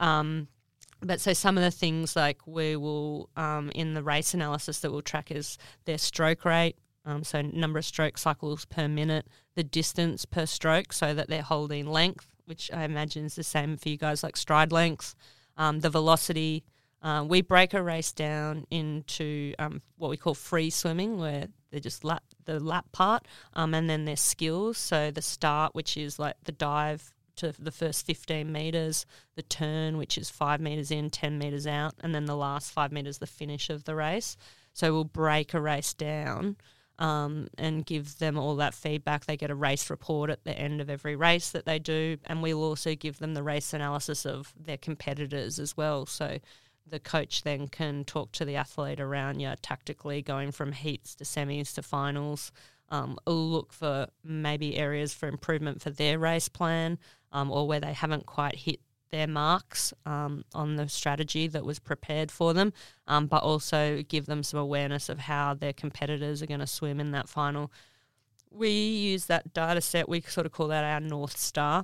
A: But so some of the things like we will, in the race analysis that we'll track is their stroke rate, so number of stroke cycles per minute, the distance per stroke so that they're holding length, which I imagine is the same for you guys, like stride length, the velocity. We break a race down into what we call free swimming, where they just the lap part, and then their skills. So the start, which is like the dive to the first 15 metres, the turn, which is 5 metres in, 10 metres out, and then the last 5 metres, the finish of the race. So we'll break a race down and give them all that feedback. They get a race report at the end of every race that they do, and we'll also give them the race analysis of their competitors as well. So the coach then can talk to the athlete around tactically going from heats to semis to finals, look for maybe areas for improvement for their race plan, or where they haven't quite hit their marks on the strategy that was prepared for them, but also give them some awareness of how their competitors are going to swim in that final. We use that data set, we sort of call that our North Star.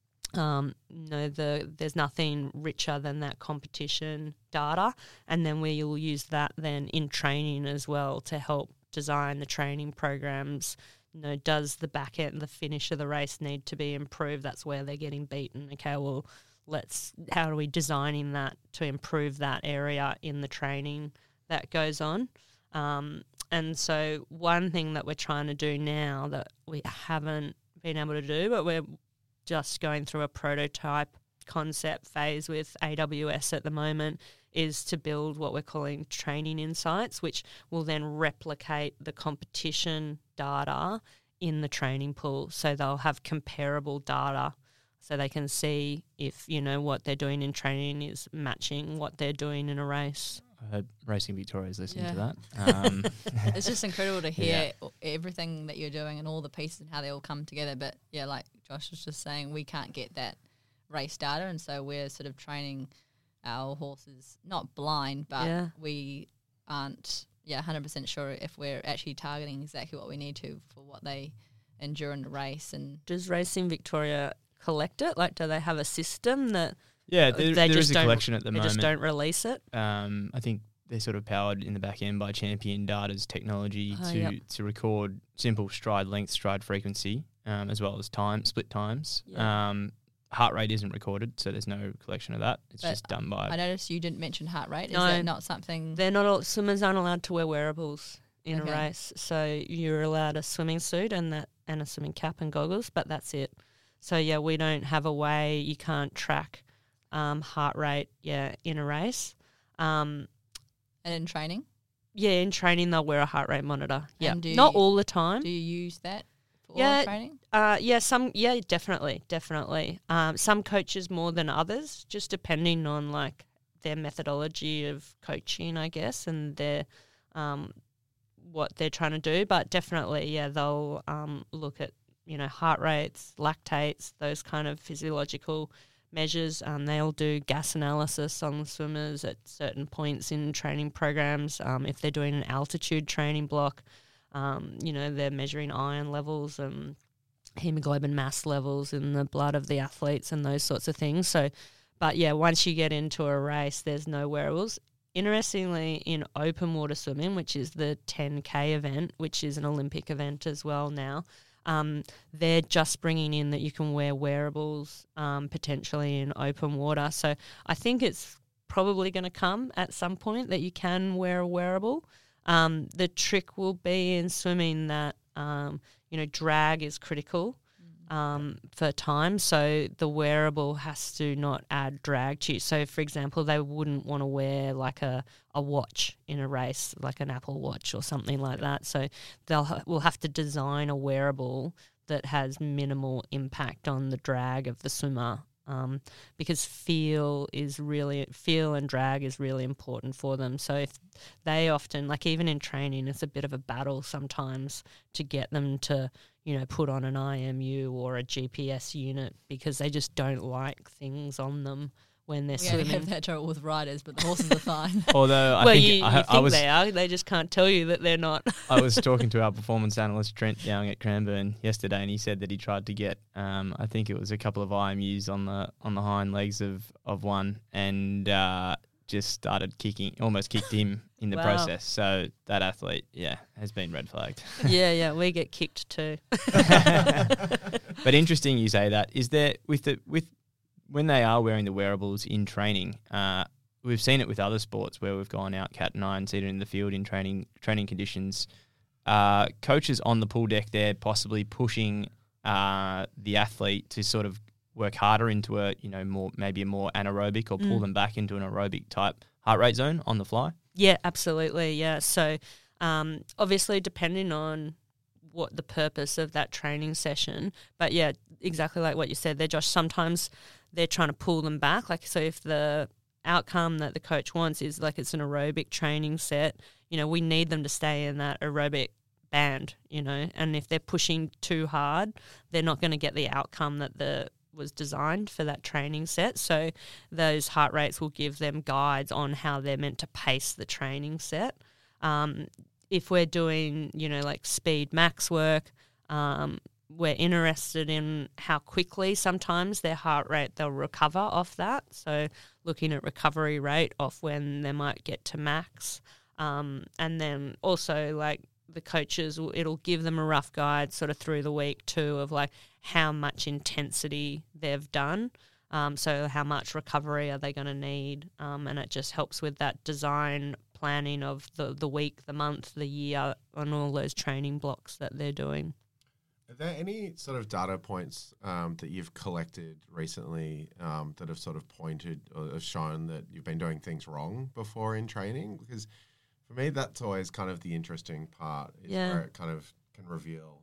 A: There's nothing richer than that competition data, and then we will use that then in training as well to help design the training programs. Does the back end, the finish of the race need to be improved? That's where they're getting beaten. Okay, well, how are we designing that to improve that area in the training that goes on? And so one thing that we're trying to do now that we haven't been able to do, but we're just going through a prototype concept phase with AWS at the moment, is to build what we're calling training insights, which will then replicate the competition data in the training pool. So they'll have comparable data so they can see if, what they're doing in training is matching what they're doing in a race.
C: I hope Racing Victoria is listening to that.
E: It's just incredible to hear everything that you're doing and all the pieces and how they all come together. But, like Josh was just saying, we can't get that race data, and so we're sort of training our horses, not blind, but we aren't 100% sure if we're actually targeting exactly what we need to for what they endure in the race. And
A: does Racing Victoria collect it? Like, do they have a system that...
C: Yeah, there is a collection at the moment.
A: They just don't release it?
C: I think they're sort of powered in the back end by Champion Data's technology to record simple stride length, stride frequency, as well as split times. Yep. Heart rate isn't recorded, so there's no collection of that. It's just done by...
E: I noticed you didn't mention heart rate.
A: No,
E: is that not something...
A: Swimmers aren't allowed to wear wearables in a race. So you're allowed a swimming suit and a swimming cap and goggles, but that's it. So, we don't have a way, you can't track heart rate, in a race.
E: And in training?
A: Yeah, in training they'll wear a heart rate monitor. Yeah,
E: not
A: all the time.
E: Do you use that for all training?
A: Definitely. Some coaches more than others, just depending on like their methodology of coaching, I guess, and their what they're trying to do. But definitely, they'll look at heart rates, lactates, those kind of physiological measures. They'll do gas analysis on the swimmers at certain points in training programs. If they're doing an altitude training block, they're measuring iron levels and hemoglobin mass levels in the blood of the athletes and those sorts of things. So But yeah, once you get into a race, there's no wearables. Interestingly, in open water swimming, which is the 10K event, which is an Olympic event as well now, they're just bringing in that you can wear wearables potentially in open water. So I think it's probably going to come at some point that you can wear a wearable. The trick will be in swimming that, drag is critical for time. So the wearable has to not add drag to you. So, for example, they wouldn't want to wear like a watch in a race, like an Apple Watch or something like that. So we'll have to design a wearable that has minimal impact on the drag of the swimmer. Because feel and drag is really important for them. So if they often, like even in training, it's a bit of a battle sometimes to get them to, put on an IMU or a GPS unit because they just don't like things on them when they're
E: We
A: swimming.
E: have that trouble with riders, but the horses are fine.
C: Although I
A: well,
C: think
A: you
C: I
A: think
C: was
A: they are. They just can't tell you that they're not.
C: I was talking to our performance analyst Trent down at Cranbourne yesterday, and he said that he tried to get I think it was a couple of IMUs on the hind legs of one, and just started almost kicked him in the
A: Wow.
C: process. So that athlete, has been red flagged.
A: yeah, we get kicked too.
C: But interesting you say that. Is there with when they are wearing the wearables in training, we've seen it with other sports where we've gone out, Kat and I, and seated in the field in training conditions. Coaches on the pool deck there possibly pushing the athlete to sort of work harder into a more anaerobic or pull them back into an aerobic type heart rate zone on the fly.
A: Yeah, absolutely. Yeah. So obviously depending on what the purpose of that training session, but yeah, exactly like what you said there, Josh, sometimes they're trying to pull them back. Like, so if the outcome that the coach wants is like it's an aerobic training set, we need them to stay in that aerobic band, and if they're pushing too hard, they're not going to get the outcome that was designed for that training set. So those heart rates will give them guides on how they're meant to pace the training set. If we're doing, like speed max work, we're interested in how quickly sometimes their heart rate they'll recover off that. So looking at recovery rate off when they might get to max. And then also like the coaches, it'll give them a rough guide sort of through the week too of like how much intensity they've done. So how much recovery are they going to need? And it just helps with that design planning of the week, the month, the year, on all those training blocks that they're doing.
B: Are there any sort of data points that you've collected recently that have sort of pointed or have shown that you've been doing things wrong before in training? Because for me, that's always kind of the interesting part, is where it kind of can reveal.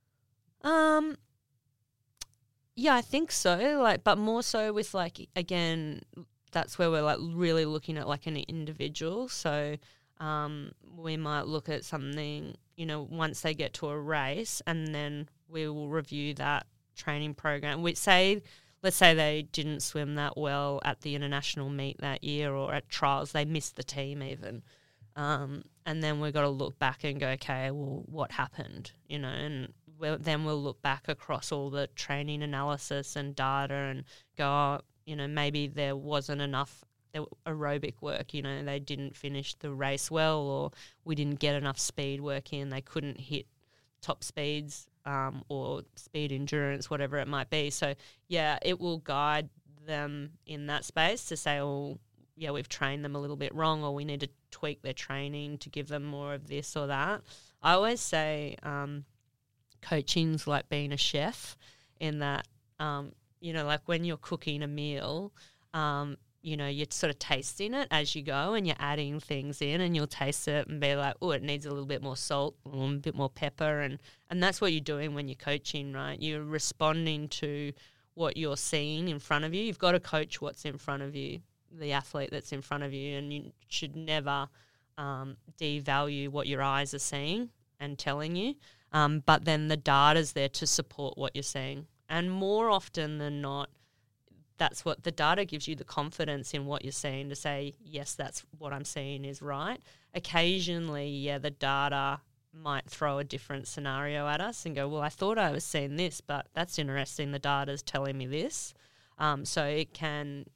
A: Yeah, I think so. Like, but more so with like, again, that's where we're like really looking at like an individual. So we might look at something, once they get to a race, and then we will review that training program. Let's say they didn't swim that well at the international meet that year or at trials, they missed the team even. And then we've got to look back and go, okay, well, what happened, and then we'll look back across all the training analysis and data and go, maybe there wasn't enough aerobic work, they didn't finish the race well, or we didn't get enough speed work in, they couldn't hit top speeds or speed endurance, whatever it might be. So, yeah, it will guide them in that space to say, oh, yeah, we've trained them a little bit wrong, or we need to tweak their training to give them more of this or that. I always say coaching's like being a chef in that, like when you're cooking a meal, you're sort of tasting it as you go and you're adding things in, and you'll taste it and be like, oh, it needs a little bit more salt, a bit more pepper. And that's what you're doing when you're coaching, right? You're responding to what you're seeing in front of you. You've got to coach what's in front of you, the athlete that's in front of you, and you should never devalue what your eyes are seeing and telling you. But then the data's there to support what you're seeing. And more often than not, that's what the data gives you, the confidence in what you're seeing to say, yes, that's what I'm seeing is right. Occasionally, the data might throw a different scenario at us and go, well, I thought I was seeing this, but that's interesting. The data's telling me this. So it can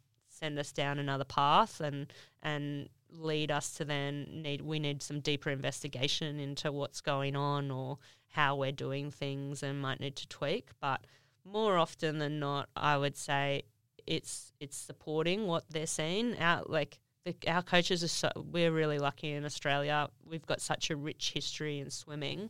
A: send us down another path and lead us to then need some deeper investigation into what's going on or how we're doing things and might need to tweak. But more often than not, I would say it's supporting what they're seeing. Our coaches we're really lucky in Australia. We've got such a rich history in swimming.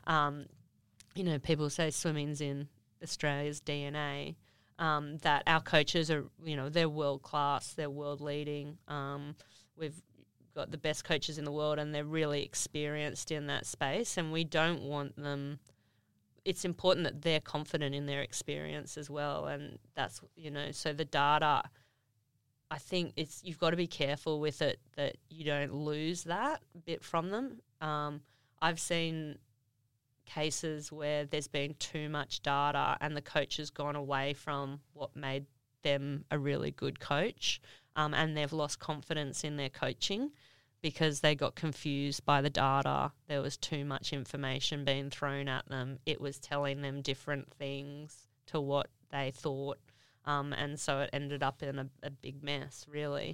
A: People say swimming's in Australia's DNA. That our coaches are, they're world class, they're world leading. We've got the best coaches in the world and they're really experienced in that space, and we don't want them. It's important that they're confident in their experience as well, and that's, so the data, I think you've got to be careful with it that you don't lose that bit from them. I've seen cases where there's been too much data and the coach has gone away from what made them a really good coach, and they've lost confidence in their coaching because they got confused by the data. There was too much information being thrown at them. It was telling them different things to what they thought, and so it ended up in a big mess, really.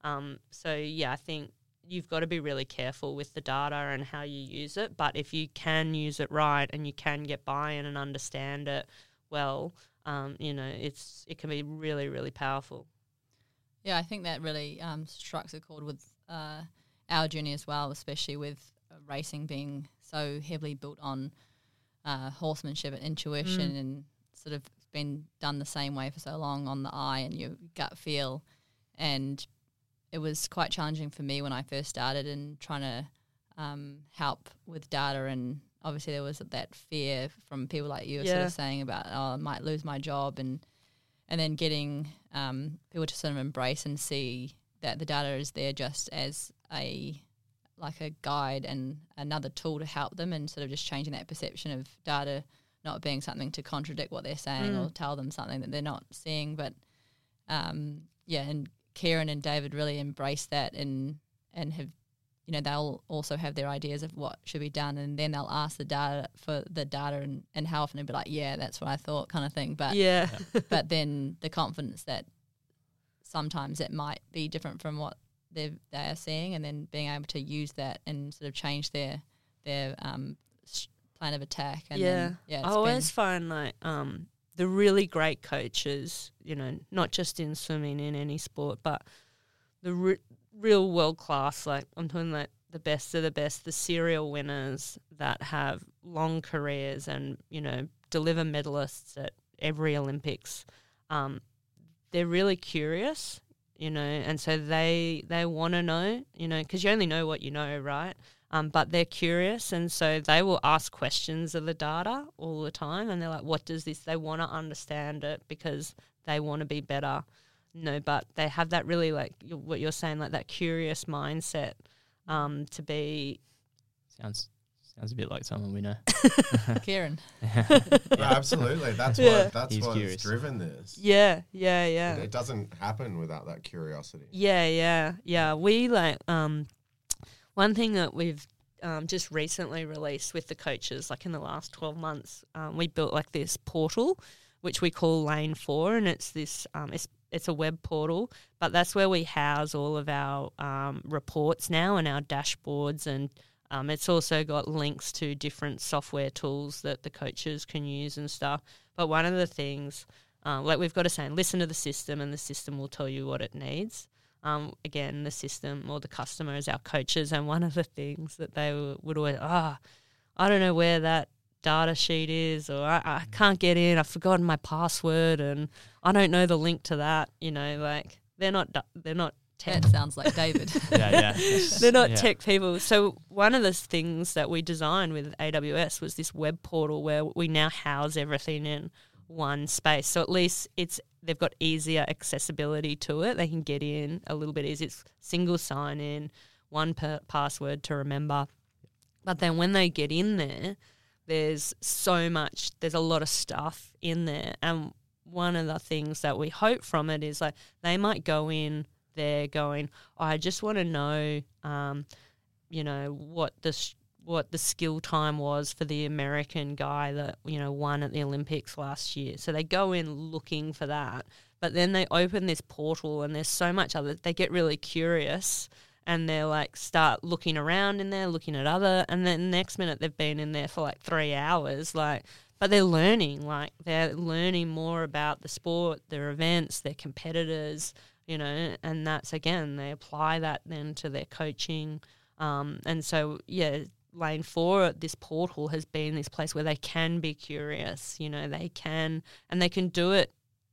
A: I think you've got to be really careful with the data and how you use it. But if you can use it right and you can get buy-in and understand it well, it can be really, really powerful.
E: Yeah, I think that really strikes a chord with our journey as well, especially with racing being so heavily built on horsemanship and intuition and sort of been done the same way for so long on the eye and your gut feel. And it was quite challenging for me when I first started and trying to help with data, and obviously there was that fear from people like you were sort of saying about, I might lose my job, and then getting people to sort of embrace and see that the data is there just as a guide and another tool to help them, and sort of just changing that perception of data not being something to contradict what they're saying or tell them something that they're not seeing. But and Kieran and David really embrace that and have, they'll also have their ideas of what should be done, and then they'll ask the data for the data and how often they'll be like, yeah, that's what I thought, kind of thing. But but then the confidence that sometimes it might be different from what they are seeing, and then being able to use that and sort of change their plan of attack. And I
A: always find the really great coaches, not just in swimming, in any sport, but the real world class, I'm talking the best of the best, the serial winners that have long careers and, deliver medalists at every Olympics. They're really curious, and so they want to know, because you only know what you know, right? But they're curious, and so they will ask questions of the data all the time, and they're like, what does this? They want to understand it because they want to be better. But they have that really, what you're saying, that curious mindset to be.
C: Sounds a bit like someone we know.
E: Kieran.
B: Absolutely. That's what's driven this.
A: Yeah.
B: It doesn't happen without that curiosity.
A: Yeah. We one thing that we've just recently released with the coaches, in the last 12 months, we built this portal, which we call Lane 4, and it's this it's a web portal, but that's where we house all of our reports now and our dashboards, and it's also got links to different software tools that the coaches can use and stuff. But one of the things, we've got a saying, listen to the system and the system will tell you what it needs. Again, the system or the customer is our coaches, and one of the things that they would always, I don't know where that data sheet is, or I can't get in, I've forgotten my password and I don't know the link to that, they're not tech.
E: That sounds like David.
A: They're not tech people. So one of the things that we designed with AWS was this web portal where we now house everything in one space. So at least they've got easier accessibility to it. They can get in a little bit easier. It's single sign in, one password to remember. But then when they get in there, there's a lot of stuff in there. And one of the things that we hope from it is they might go in there going, I just want to know, what what the skill time was for the American guy that, you know, won at the Olympics last year. So they go in looking for that. But then they open this portal and there's so much other, they get really curious and they're like start looking around in there, looking at other, and then next minute they've been in there for like 3 hours, like, but they're learning more about the sport, their events, their competitors, you know, and that's, again, they apply that then to their coaching. And so, yeah, Lane 4, this portal has been this place where they can be curious, you know, they can do it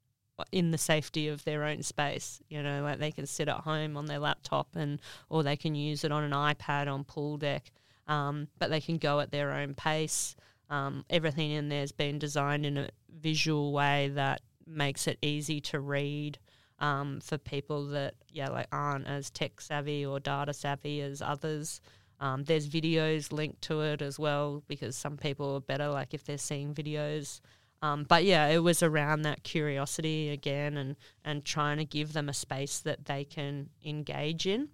A: in the safety of their own space, you know, like they can sit at home on their laptop or they can use it on an iPad on pool deck, but they can go at their own pace. Everything in there has been designed in a visual way that makes it easy to read for people that, like aren't as tech savvy or data savvy as others. There's videos linked to it as well because some people are better, like if they're seeing videos. But yeah, it was around that curiosity again and trying to give them a space that they can engage in.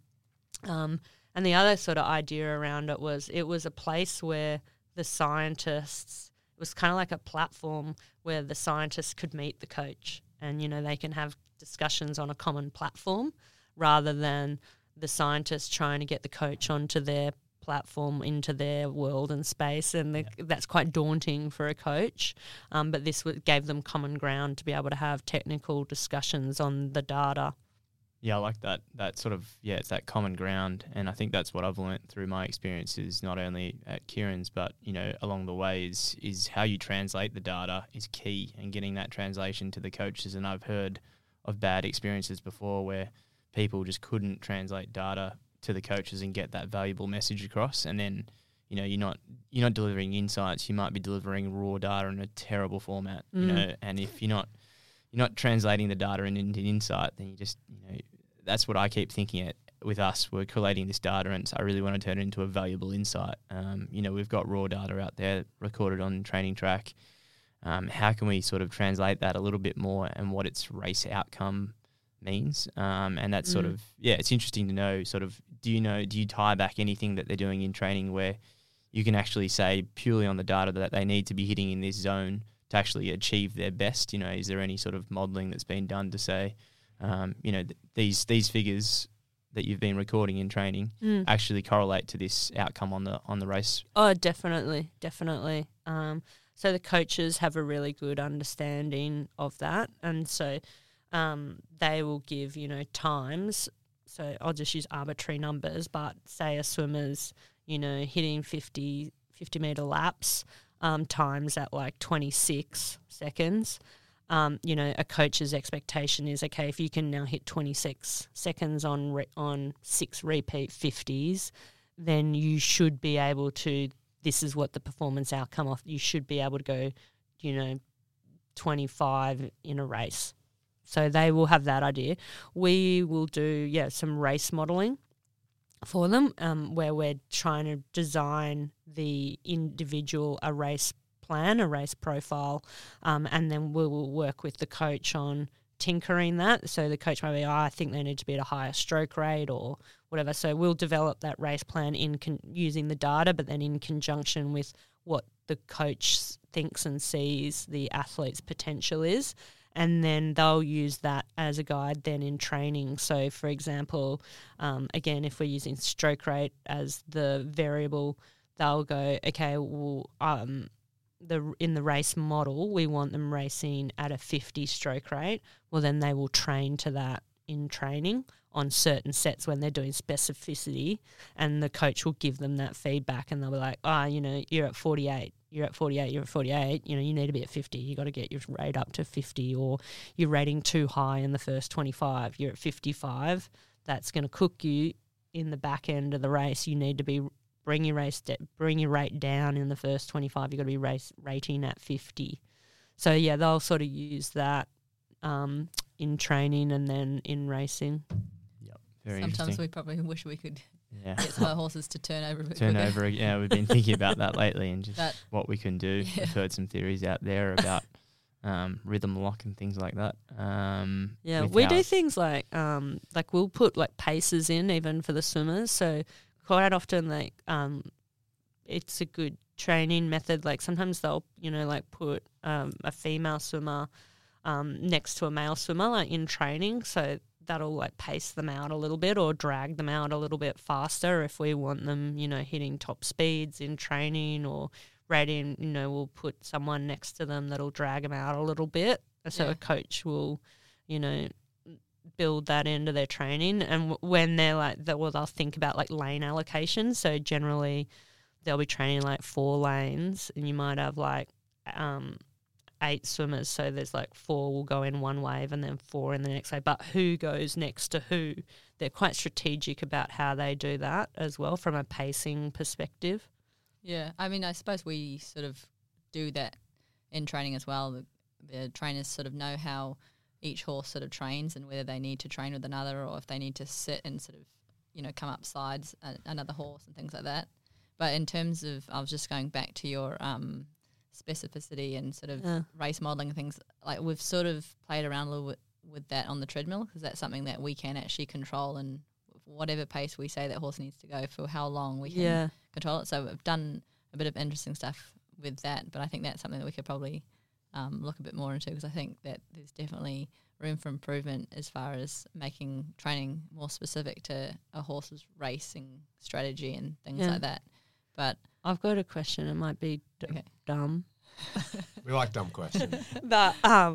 A: And the other sort of idea around it was a place where the scientists, it was kind of like a platform where the scientists could meet the coach and, you know, they can have discussions on a common platform rather than the scientists trying to get the coach onto their platform into their world and space, and that's quite daunting for a coach. But this gave them common ground to be able to have technical discussions on the data.
C: Yeah, I like that sort of, it's that common ground. And I think that's what I've learnt through my experiences, not only at Kieran's, but, you know, along the way is how you translate the data is key, and getting that translation to the coaches. And I've heard of bad experiences before where people just couldn't translate data to the coaches and get that valuable message across. And then, you know, you're not delivering insights, you might be delivering raw data in a terrible format, you know, and if you're not translating the data into insight, then you just, you know, that's what I keep thinking with us. We're collating this data and I really want to turn it into a valuable insight. You know, we've got raw data out there recorded on Training Track. How can we sort of translate that a little bit more and what its race outcome means? And that's sort of, it's interesting to know sort of, do you tie back anything that they're doing in training where you can actually say purely on the data that they need to be hitting in this zone to actually achieve their best? You know, is there any sort of modelling that's been done to say, you know, these figures that you've been recording in training actually correlate to this outcome on the race?
A: Oh, definitely. So the coaches have a really good understanding of that, and so they will give, you know, times. So I'll just use arbitrary numbers, but say a swimmer's, you know, hitting 50 metre laps times at like 26 seconds. You know, a coach's expectation is, okay, if you can now hit 26 seconds on 6 repeat 50s, then you should be able to, this is what the performance outcome of, you should be able to go, you know, 25 in a race. So they will have that idea. We will do, some race modelling for them where we're trying to design the individual a race plan, a race profile, and then we will work with the coach on tinkering that. So the coach might be, I think they need to be at a higher stroke rate or whatever. So we'll develop that race plan using the data, but then in conjunction with what the coach thinks and sees the athlete's potential is. And then they'll use that as a guide then in training. So, for example, again, if we're using stroke rate as the variable, they'll go, okay, well, in the race model, we want them racing at a 50 stroke rate. Well, then they will train to that in training on certain sets when they're doing specificity, and the coach will give them that feedback, and they'll be like, you know, you're at 48, you know, you need to be at 50, you got to get your rate up to 50, or you're rating too high in the first 25, you're at 55, that's going to cook you in the back end of the race. You need to be bring your rate down in the first 25, you've got to be rating at 50. So yeah, they'll sort of use that in training and then in racing.
C: Very
E: Sometimes
C: interesting.
E: we probably wish we could
C: Yeah.
E: get some of our horses to turn over a bit
C: Turn
E: quicker.
C: over. Yeah, we've been thinking about that lately and just
E: That-
C: what we can do.
E: Yeah.
C: We've heard some theories out there about rhythm lock and things like that.
A: Yeah,
C: with
A: we
C: how-
A: do things like we'll put like paces in even for the swimmers. So quite often it's a good training method. Like sometimes they'll, like put a female swimmer next to a male swimmer, like in training, so that'll like pace them out a little bit or drag them out a little bit faster if we want them, hitting top speeds in training, or rating, we'll put someone next to them that'll drag them out a little bit. So a coach will, build that into their training. And when they're like that, they'll think about like lane allocation. So generally they'll be training like 4 lanes, and you might have like 8 swimmers. So there's like 4 will go in one wave and then 4 in the next wave. But who goes next to who? They're quite strategic about how they do that as well from a pacing perspective.
E: Yeah, I mean, I suppose we sort of do that in training as well. The trainers sort of know how each horse sort of trains and whether they need to train with another, or if they need to sit and sort of, come up sides another horse and things like that. But in terms of, I was just going back to your specificity and sort of race modelling and things, like we've sort of played around a little bit with that on the treadmill, because that's something that we can actually control, and whatever pace we say that horse needs to go for how long we can control it. So we've done a bit of interesting stuff with that, but I think that's something that we could probably look a bit more into, because I think that there's definitely room for improvement as far as making training more specific to a horse's racing strategy and things like that. But
A: I've got a question. It might be dumb.
F: We like dumb questions.
A: But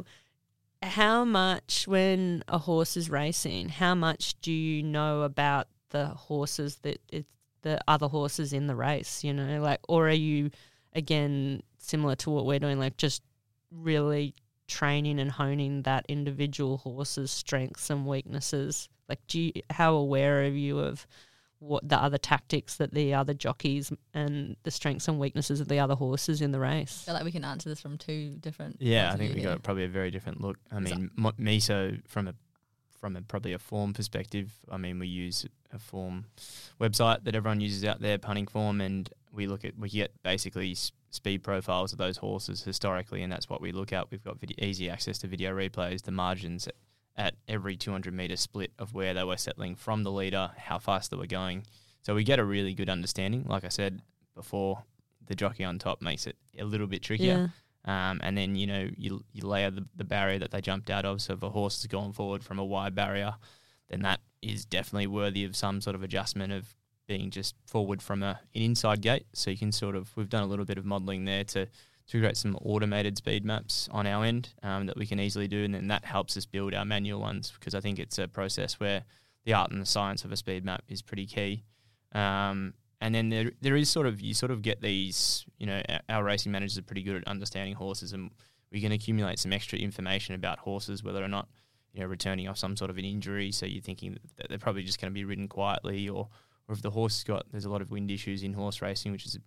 A: how much, when a horse is racing, how much do you know about the horses the other horses in the race, or are you, again, similar to what we're doing, like just really training and honing that individual horse's strengths and weaknesses? Like, how aware are you of what the other tactics that the other jockeys and the strengths and weaknesses of the other horses in the race?
E: I feel like we can answer this from 2 different.
C: Yeah, I think we got probably a very different look. I mean, Miso from a probably a form perspective, I mean, we use a form website that everyone uses out there, Punting Form, and we get basically speed profiles of those horses historically, and that's what we look at. We've got easy access to video replays, the margins at every 200-metre split of where they were settling from the leader, how fast they were going. So we get a really good understanding. Like I said before, the jockey on top makes it a little bit trickier.
A: Yeah.
C: And then, you layer the barrier that they jumped out of. So if a horse has gone forward from a wide barrier, then that is definitely worthy of some sort of adjustment of being just forward from an inside gate. So you can we've done a little bit of modelling there to create some automated speed maps on our end that we can easily do. And then that helps us build our manual ones, because I think it's a process where the art and the science of a speed map is pretty key. And then there is you get these, our racing managers are pretty good at understanding horses, and we can accumulate some extra information about horses, whether or not, returning off some sort of an injury. So you're thinking that they're probably just going to be ridden quietly, or if the horse there's a lot of wind issues in horse racing, which is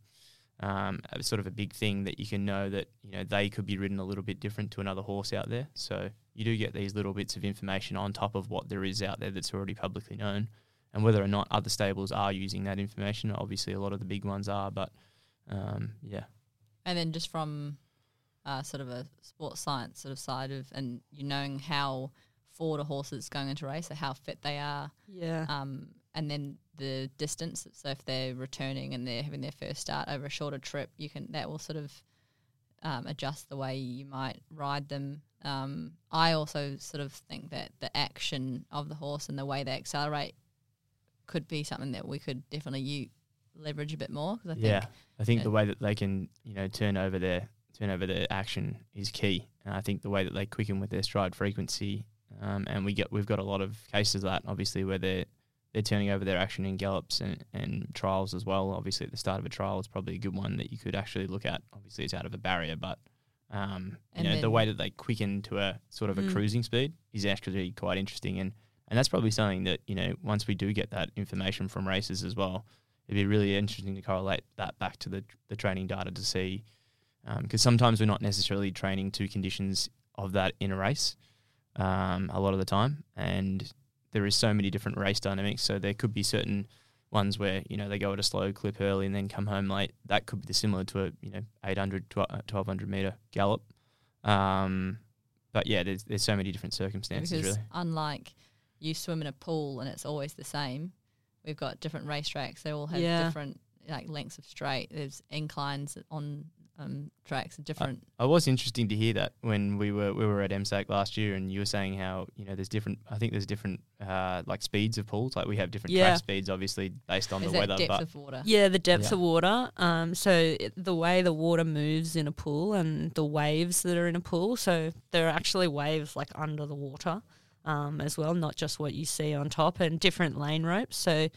C: sort of a big thing, that you can know that, they could be ridden a little bit different to another horse out there. So you do get these little bits of information on top of what there is out there that's already publicly known. And whether or not other stables are using that information, obviously a lot of the big ones are, but yeah.
E: And then just from sort of a sports science sort of side of, and knowing how forward a horse is going into race, or how fit they are.
A: Yeah.
E: And then the distance. So if they're returning and they're having their first start over a shorter trip, that will sort of adjust the way you might ride them. I also sort of think that the action of the horse and the way they accelerate could be something that we could definitely leverage a bit more. Cause
C: I think the way that they can, turn over their action is key. And I think the way that they quicken with their stride frequency, and we've got a lot of cases of that, obviously, where they're turning over their action in gallops and trials as well. Obviously, at the start of a trial is probably a good one that you could actually look at. Obviously, it's out of a barrier, but the way that they quicken to a sort of a cruising speed is actually quite interesting. And that's probably something that, once we do get that information from races as well, it'd be really interesting to correlate that back to the training data to see, because sometimes we're not necessarily training to conditions of that in a race a lot of the time, and there is so many different race dynamics. So there could be certain ones where, they go at a slow clip early and then come home late. That could be similar to a, 800, 1200 metre gallop. But yeah, there's so many different circumstances,
E: because
C: really.
E: Unlike you swim in a pool and it's always the same, we've got different racetracks. They all have different like lengths of straight. There's inclines on tracks, different.
C: I was interesting to hear that when we were at MSAC last year, and you were saying how there's different. I think there's different like speeds of pools. Like we have different track speeds, obviously based on
E: Is
C: the
E: that
C: weather.
E: depth of water?
A: Yeah, the depth of water. The way the water moves in a pool and the waves that are in a pool. So there are actually waves like under the water as well, not just what you see on top, and different lane ropes. So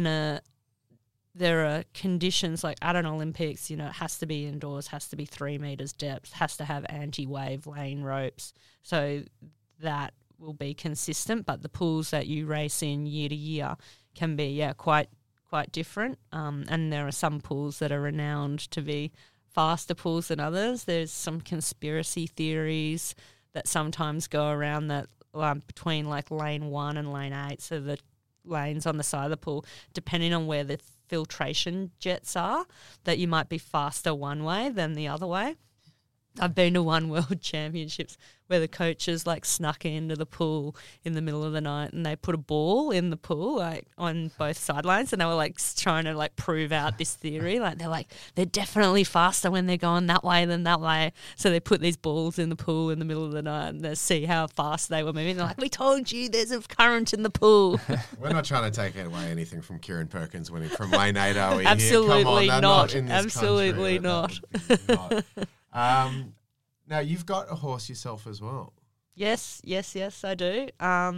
A: there are conditions like at an Olympics, it has to be indoors, has to be 3 meters depth, has to have anti-wave lane ropes. So that will be consistent, but the pools that you race in year to year can be, quite different. And there are some pools that are renowned to be faster pools than others. There's some conspiracy theories that sometimes go around that between like lane 1 and lane 8, so the lanes on the side of the pool, depending on where the filtration jets are, that you might be faster one way than the other way. I've been to one World Championships where the coaches like snuck into the pool in the middle of the night and they put a ball in the pool like on both sidelines, and they were like trying to like prove out this theory. Like they're definitely faster when they're going that way than that way. So they put these balls in the pool in the middle of the night and they see how fast they were moving. They're like, we told you there's a current in the pool.
F: We're not trying to take away anything from Kieran Perkins winning from lane 8, are we?
A: Absolutely
F: Come on,
A: not.
F: in this
A: Absolutely
F: country. That would be not. Now, you've got a horse yourself as well.
A: Yes, I do.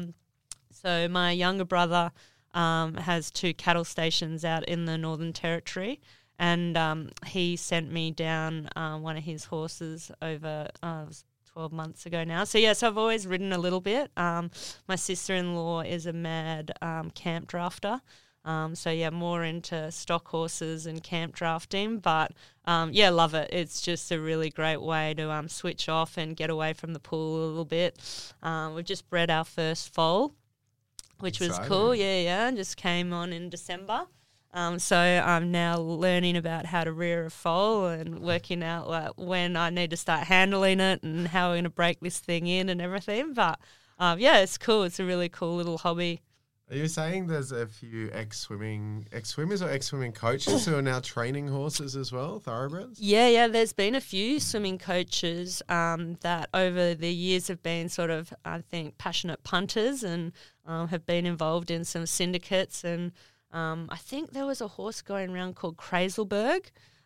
A: So my younger brother has 2 cattle stations out in the Northern Territory, and he sent me down one of his horses over 12 months ago now. So, yes, I've always ridden a little bit. My sister-in-law is a mad camp drafter. More into stock horses and camp drafting, but love it. It's just a really great way to switch off and get away from the pool a little bit. We've just bred our first foal, which was cool. And just came on in December. So I'm now learning about how to rear a foal and working out when I need to start handling it and how we're going to break this thing in and everything. But it's cool. It's a really cool little hobby.
F: Are you saying there's a few ex-swimmers or ex-swimming coaches who are now training horses as well, thoroughbreds?
A: Yeah. There's been a few swimming coaches that over the years have been sort of, I think, passionate punters and have been involved in some syndicates. And I think there was a horse going around called Kraselberg,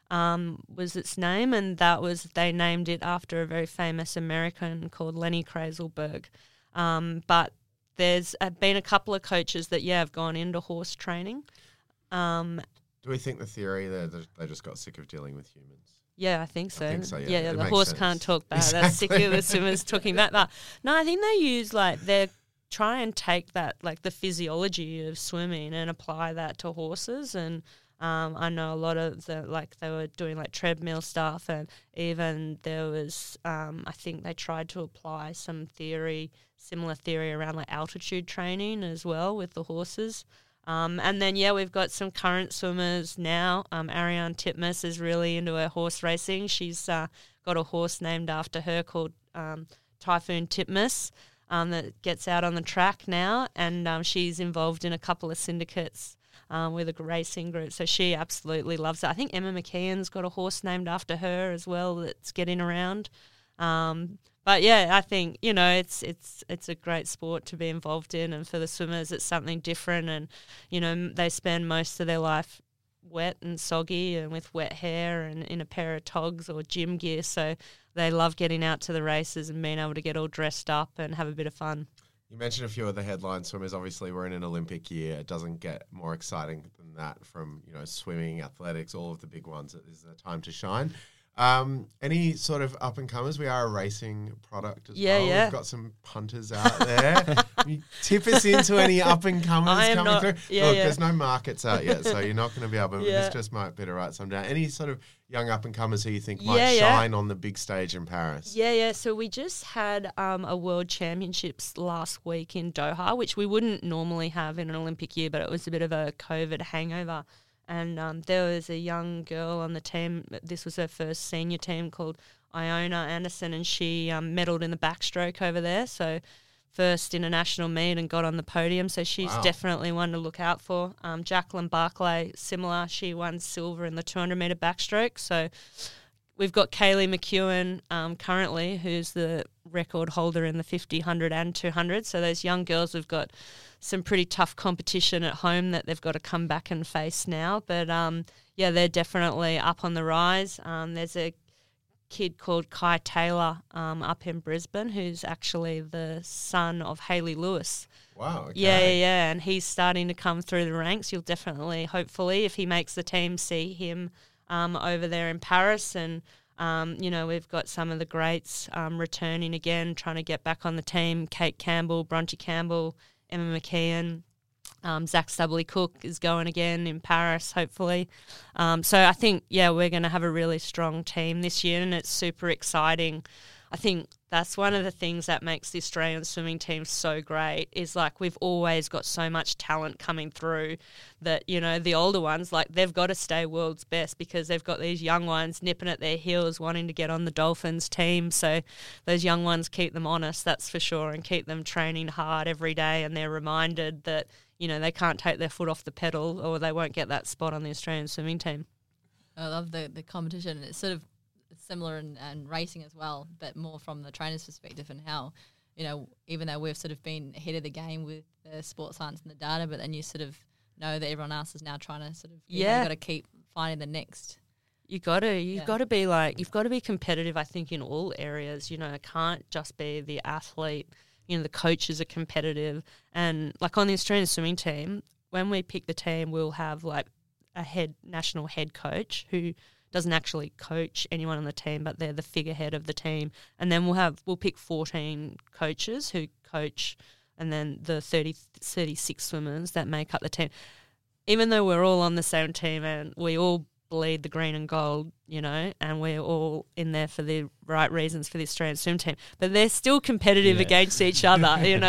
A: was its name, and they named it after a very famous American called Lenny Kraselberg. But there's been a couple of coaches that, have gone into horse training.
F: Do we think the theory that they just got sick of dealing with humans?
A: Yeah, I think so.
F: Yeah.
A: The horse can't talk back.
F: Exactly.
A: They're sick of the swimmers talking back. But no, I think they use they try and take that the physiology of swimming and apply that to horses. And I know a lot of they were doing treadmill stuff, and even there was I think they tried to apply some similar theory around altitude training as well with the horses. And then we've got some current swimmers now. Ariane Titmus is really into her horse racing. She's got a horse named after her called Typhoon Titmus that gets out on the track now, and she's involved in a couple of syndicates with a racing group, so she absolutely loves it. I think Emma McKeon's got a horse named after her as well that's getting around. But I think it's a great sport to be involved in, and for the swimmers it's something different, and they spend most of their life wet and soggy and with wet hair and in a pair of togs or gym gear, so they love getting out to the races and being able to get all dressed up and have a bit of fun.
F: You mentioned a few of the headline swimmers. Obviously, we're in an Olympic year. It doesn't get more exciting than that from swimming, athletics, all of the big ones. It is the time to shine. Any sort of up and comers? We are a racing product as well.
A: Yeah.
F: We've got some punters out there. Can you tip us into any up and comers coming through? There's no markets out yet, so you're not going to be able to. This just might be to write some down. Any sort of young up and comers who you think might shine on the big stage in Paris?
A: Yeah. So we just had a World Championships last week in Doha, which we wouldn't normally have in an Olympic year, but it was a bit of a COVID hangover. And there was a young girl on the team. This was her first senior team, called Iona Anderson, and she medalled in the backstroke over there. So first international meet and got on the podium. So she's definitely one to look out for. Jacqueline Barclay, similar. She won silver in the 200-metre backstroke. So we've got Kaylee McEwen currently, who's the record holder in the 50, 100 and 200. So those young girls have got some pretty tough competition at home that they've got to come back and face now. But, they're definitely up on the rise. There's a kid called Kai Taylor up in Brisbane who's actually the son of Hayley Lewis.
F: Wow. Okay.
A: Yeah. And he's starting to come through the ranks. You'll definitely, hopefully, if he makes the team, see him over there in Paris. And, we've got some of the greats returning again, trying to get back on the team. Kate Campbell, Bronte Campbell, Emma McKeon. Zach Stubley-Cook is going again in Paris, hopefully. So I think, we're going to have a really strong team this year, and it's super exciting. I think that's one of the things that makes the Australian swimming team so great is, like, we've always got so much talent coming through that, the older ones, like, they've got to stay world's best because they've got these young ones nipping at their heels wanting to get on the Dolphins team. So those young ones keep them honest, that's for sure, and keep them training hard every day, and they're reminded that, they can't take their foot off the pedal or they won't get that spot on the Australian swimming team.
E: I love the competition. It's sort of similar in racing as well, but more from the trainer's perspective and how, even though we've sort of been ahead of the game with the sports science and the data, but then you sort of know that everyone else is now trying to sort of, you've got to keep finding the next. You've got to be competitive, I think, in all areas. It can't just be the athlete.
A: The coaches are competitive. And, like, on the Australian swimming team, when we pick the team, we'll have, like, a national head coach who doesn't actually coach anyone on the team, but they're the figurehead of the team. And then we'll pick 14 coaches who coach, and then the 36 swimmers that make up the team. Even though we're all on the same team and we all bleed the green and gold, and we're all in there for the right reasons for the Australian swim team, but they're still competitive against each other,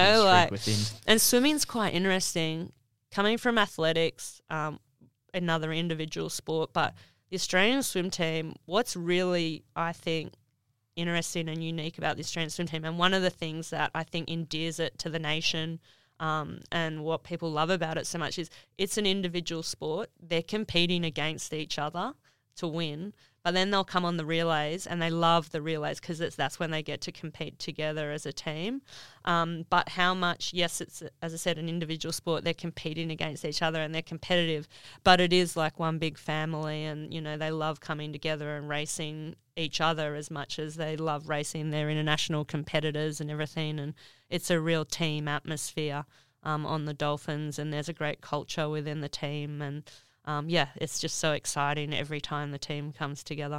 A: and swimming's quite interesting. Coming from athletics, another individual sport, but the Australian swim team, what's really, I think, interesting and unique about the Australian swim team, and one of the things that I think endears it to the nation, and what people love about it so much is it's an individual sport. They're competing against each other to win, but then they'll come on the relays, and they love the relays because that's when they get to compete together as a team. But how much, yes, it's, as I said, an individual sport. They're competing against each other and they're competitive, but it is like one big family, and, they love coming together and racing each other as much as they love racing their international competitors and everything. And it's a real team atmosphere on the Dolphins, and there's a great culture within the team. And it's just so exciting every time the team comes together.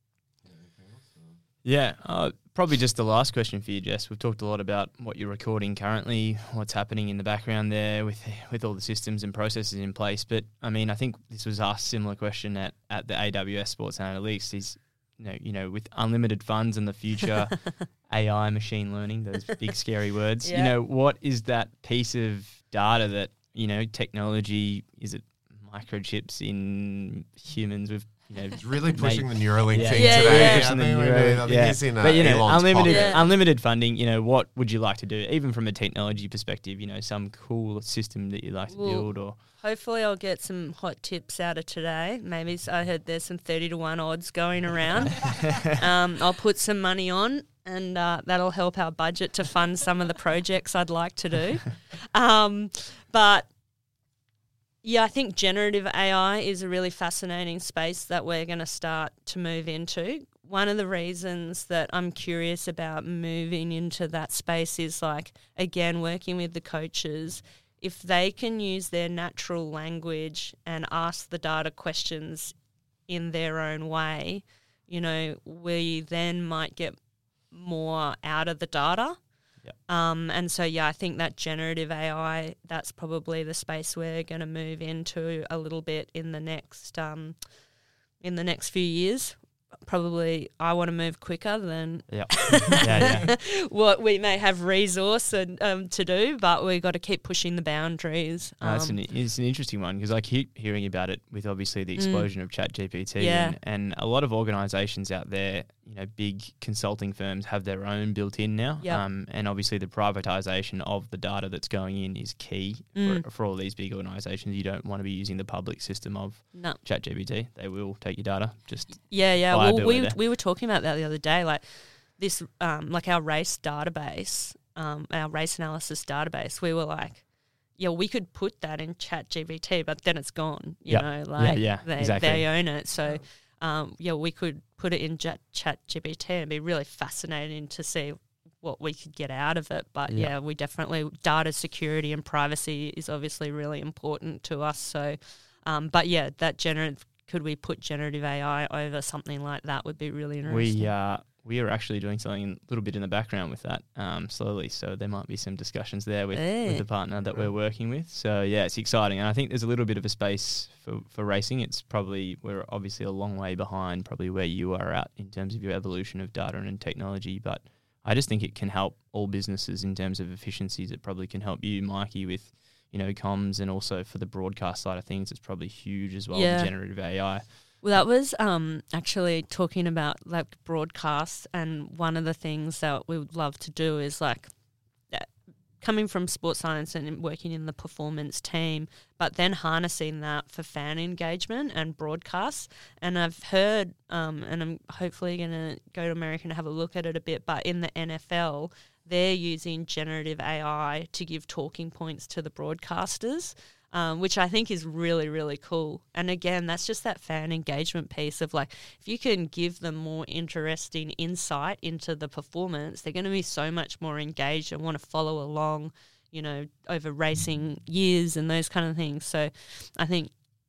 C: Yeah, probably just the last question for you, Jess. We've talked a lot about what you're recording currently, what's happening in the background there with all the systems and processes in place. But, I mean, I think this was asked similar question at the AWS Sports Analytics is, with unlimited funds in the future, AI, machine learning, those big scary words, what is that piece of data that, technology, is it microchips in humans with,
F: it's really pushing the Neuralink thing today.
C: I think he's in unlimited funding, what would you like to do? Even from a technology perspective, some cool system that you'd like to build, or
A: hopefully I'll get some hot tips out of today. Maybe I heard there's some 30-1 odds going around. I'll put some money on, and that'll help our budget to fund some of the projects I'd like to do. But yeah, I think generative AI is a really fascinating space that we're going to start to move into. One of the reasons that I'm curious about moving into that space is, like, again, working with the coaches. If they can use their natural language and ask the data questions in their own way, we then might get more out of the data.
C: Yep.
A: And so, I think that generative AI, that's probably the space we're going to move into a little bit in the next few years. Probably I want to move quicker than what we may have resource to do, but we've got to keep pushing the boundaries.
C: It's an interesting one because I keep hearing about it with obviously the explosion of ChatGPT and a lot of organisations out there, big consulting firms have their own built in now.
A: Yep.
C: And obviously the privatization of the data that's going in is key for all these big organizations. You don't want to be using the public system of
A: No.
C: ChatGPT. They will take your data. Just
A: Yeah. Well,
C: liability there.
A: we were talking about that the other day. Like this, like our race database, our race analysis database. We were like, yeah, we could put that in ChatGPT, but then it's gone. You
C: Yep.
A: know, like
C: exactly.
A: they own it. So, we could put it in ChatGPT and it'd be really fascinating to see what we could get out of it. But
C: Yeah.
A: we definitely, data security and privacy is obviously really important to us. So, but yeah, could we put generative AI over something like that would be really interesting.
C: We are actually doing something a little bit in the background with that slowly. So there might be some discussions there with the partner that we're working with. So yeah, it's exciting. And I think there's a little bit of a space for racing. We're obviously a long way behind probably where you are at in terms of your evolution of data and technology. But I just think it can help all businesses in terms of efficiencies. It probably can help you, Mikey, with, comms, and also for the broadcast side of things, it's probably huge as well,
A: Yeah.
C: the generative AI.
A: Well, that was actually talking about like broadcasts, and one of the things that we would love to do is like coming from sports science and working in the performance team, but then harnessing that for fan engagement and broadcasts. And I've heard, and I'm hopefully going to go to America and have a look at it a bit, but in the NFL, they're using generative AI to give talking points to the broadcasters. Which I think is really, really cool. And again, that's just that fan engagement piece of like, if you can give them more interesting insight into the performance, they're going to be so much more engaged and want to follow along, over racing years and those kind of things. So I think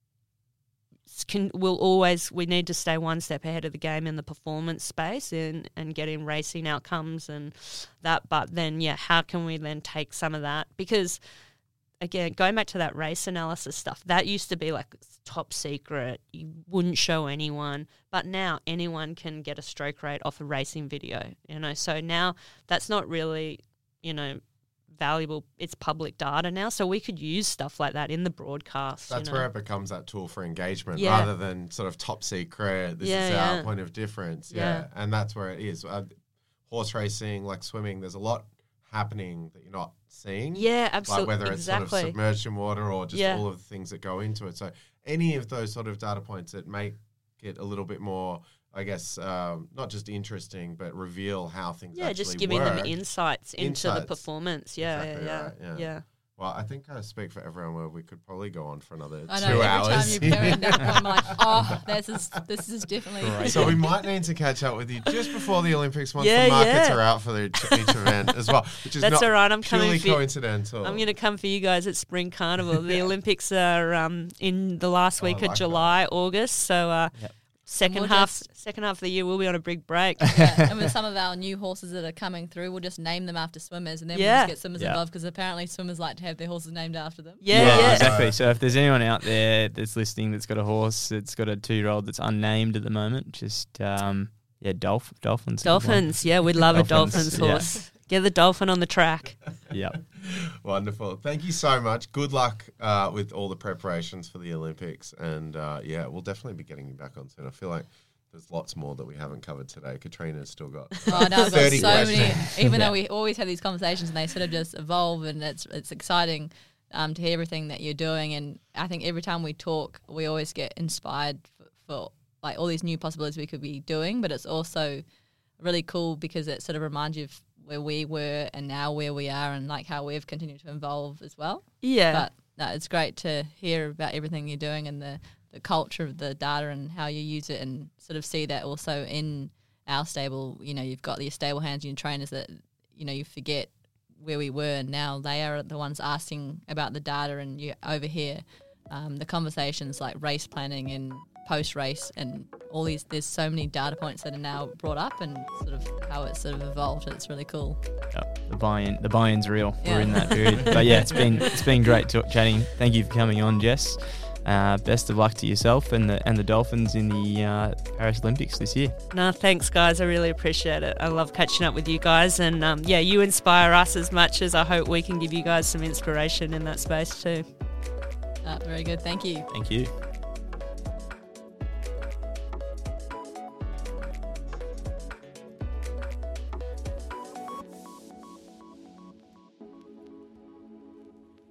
A: we need to stay one step ahead of the game in the performance space and getting racing outcomes and that. But then, how can we then take some of that? Because again, going back to that race analysis stuff, that used to be like top secret. You wouldn't show anyone. But now anyone can get a stroke rate off a racing video, So now that's not really, valuable. It's public data now. So we could use stuff like that in the broadcast.
F: That's where it becomes that tool for engagement
A: Yeah.
F: rather than sort of top secret. This is our point of difference.
A: Yeah.
F: And that's where it is. Horse racing, like swimming, there's a lot happening that you're not seeing.
A: Yeah, absolutely.
F: Like whether it's sort of submerged in water or just all of the things that go into it. So any of those sort of data points that make it a little bit more, I guess, not just interesting, but reveal how things actually
A: just giving
F: work.
A: them insights into the performance.
F: Exactly
A: Yeah.
F: right, yeah. Well, I think I speak for everyone where we could probably go on for another 2
E: I know,
F: hours.
E: every time you're pairing that point, I'm like, this is definitely...
C: Right.
F: So we might need to catch up with you just before the Olympics once
A: Yeah,
F: the markets
A: yeah.
F: are out for each event as well, which is
A: That's
F: not
A: all right, I'm coming
F: purely
A: for you.
F: coincidental.
A: I'm going to come for you guys at Spring Carnival. The Olympics are in the last week
F: I
A: of
F: like
A: July, August. So second
E: we'll
A: half of the year, we'll be on a big break.
E: Yeah, and with some of our new horses that are coming through, we'll just name them after swimmers, and then we'll just get swimmers involved, because apparently swimmers like to have their horses named after them.
A: Yeah.
C: Exactly. So if there's anyone out there that's listening that's got a horse that's got a 2-year-old that's unnamed at the moment, just dolphins.
A: Dolphins, yeah, we'd love
C: Dolphins,
A: a dolphins horse. Get the dolphin on the track.
C: Yeah.
F: Wonderful. Thank you so much. Good luck with all the preparations for the Olympics. And we'll definitely be getting you back on soon. I feel like there's lots more that we haven't covered today. Katrina's still got
E: Oh, no, I've got
F: 30
E: so
F: questions.
E: many. Even though we always have these conversations and they sort of just evolve, and it's exciting to hear everything that you're doing. And I think every time we talk, we always get inspired for like all these new possibilities we could be doing. But it's also really cool because it sort of reminds you of where we were and now where we are, and like how we've continued to evolve as well.
A: Yeah.
E: But no, it's great to hear about everything you're doing and the culture of the data and how you use it, and sort of see that also in our stable. You've got your stable hands and your trainers that, you forget where we were, and now they are the ones asking about the data, and you overhear the conversations like race planning and post-race and all these. There's so many data points that are now brought up, and sort of how it's sort of evolved. It's really cool.
C: Yep. The buy-in's real.
E: Yeah.
C: We're in that period. But yeah, it's been great chatting. Thank you for coming on, Jess. Best of luck to yourself and the Dolphins in the Paris Olympics this year.
A: No, thanks, guys. I really appreciate it. I love catching up with you guys. And, you inspire us as much as I hope we can give you guys some inspiration in that space too.
E: Very good. Thank you.
C: Thank you.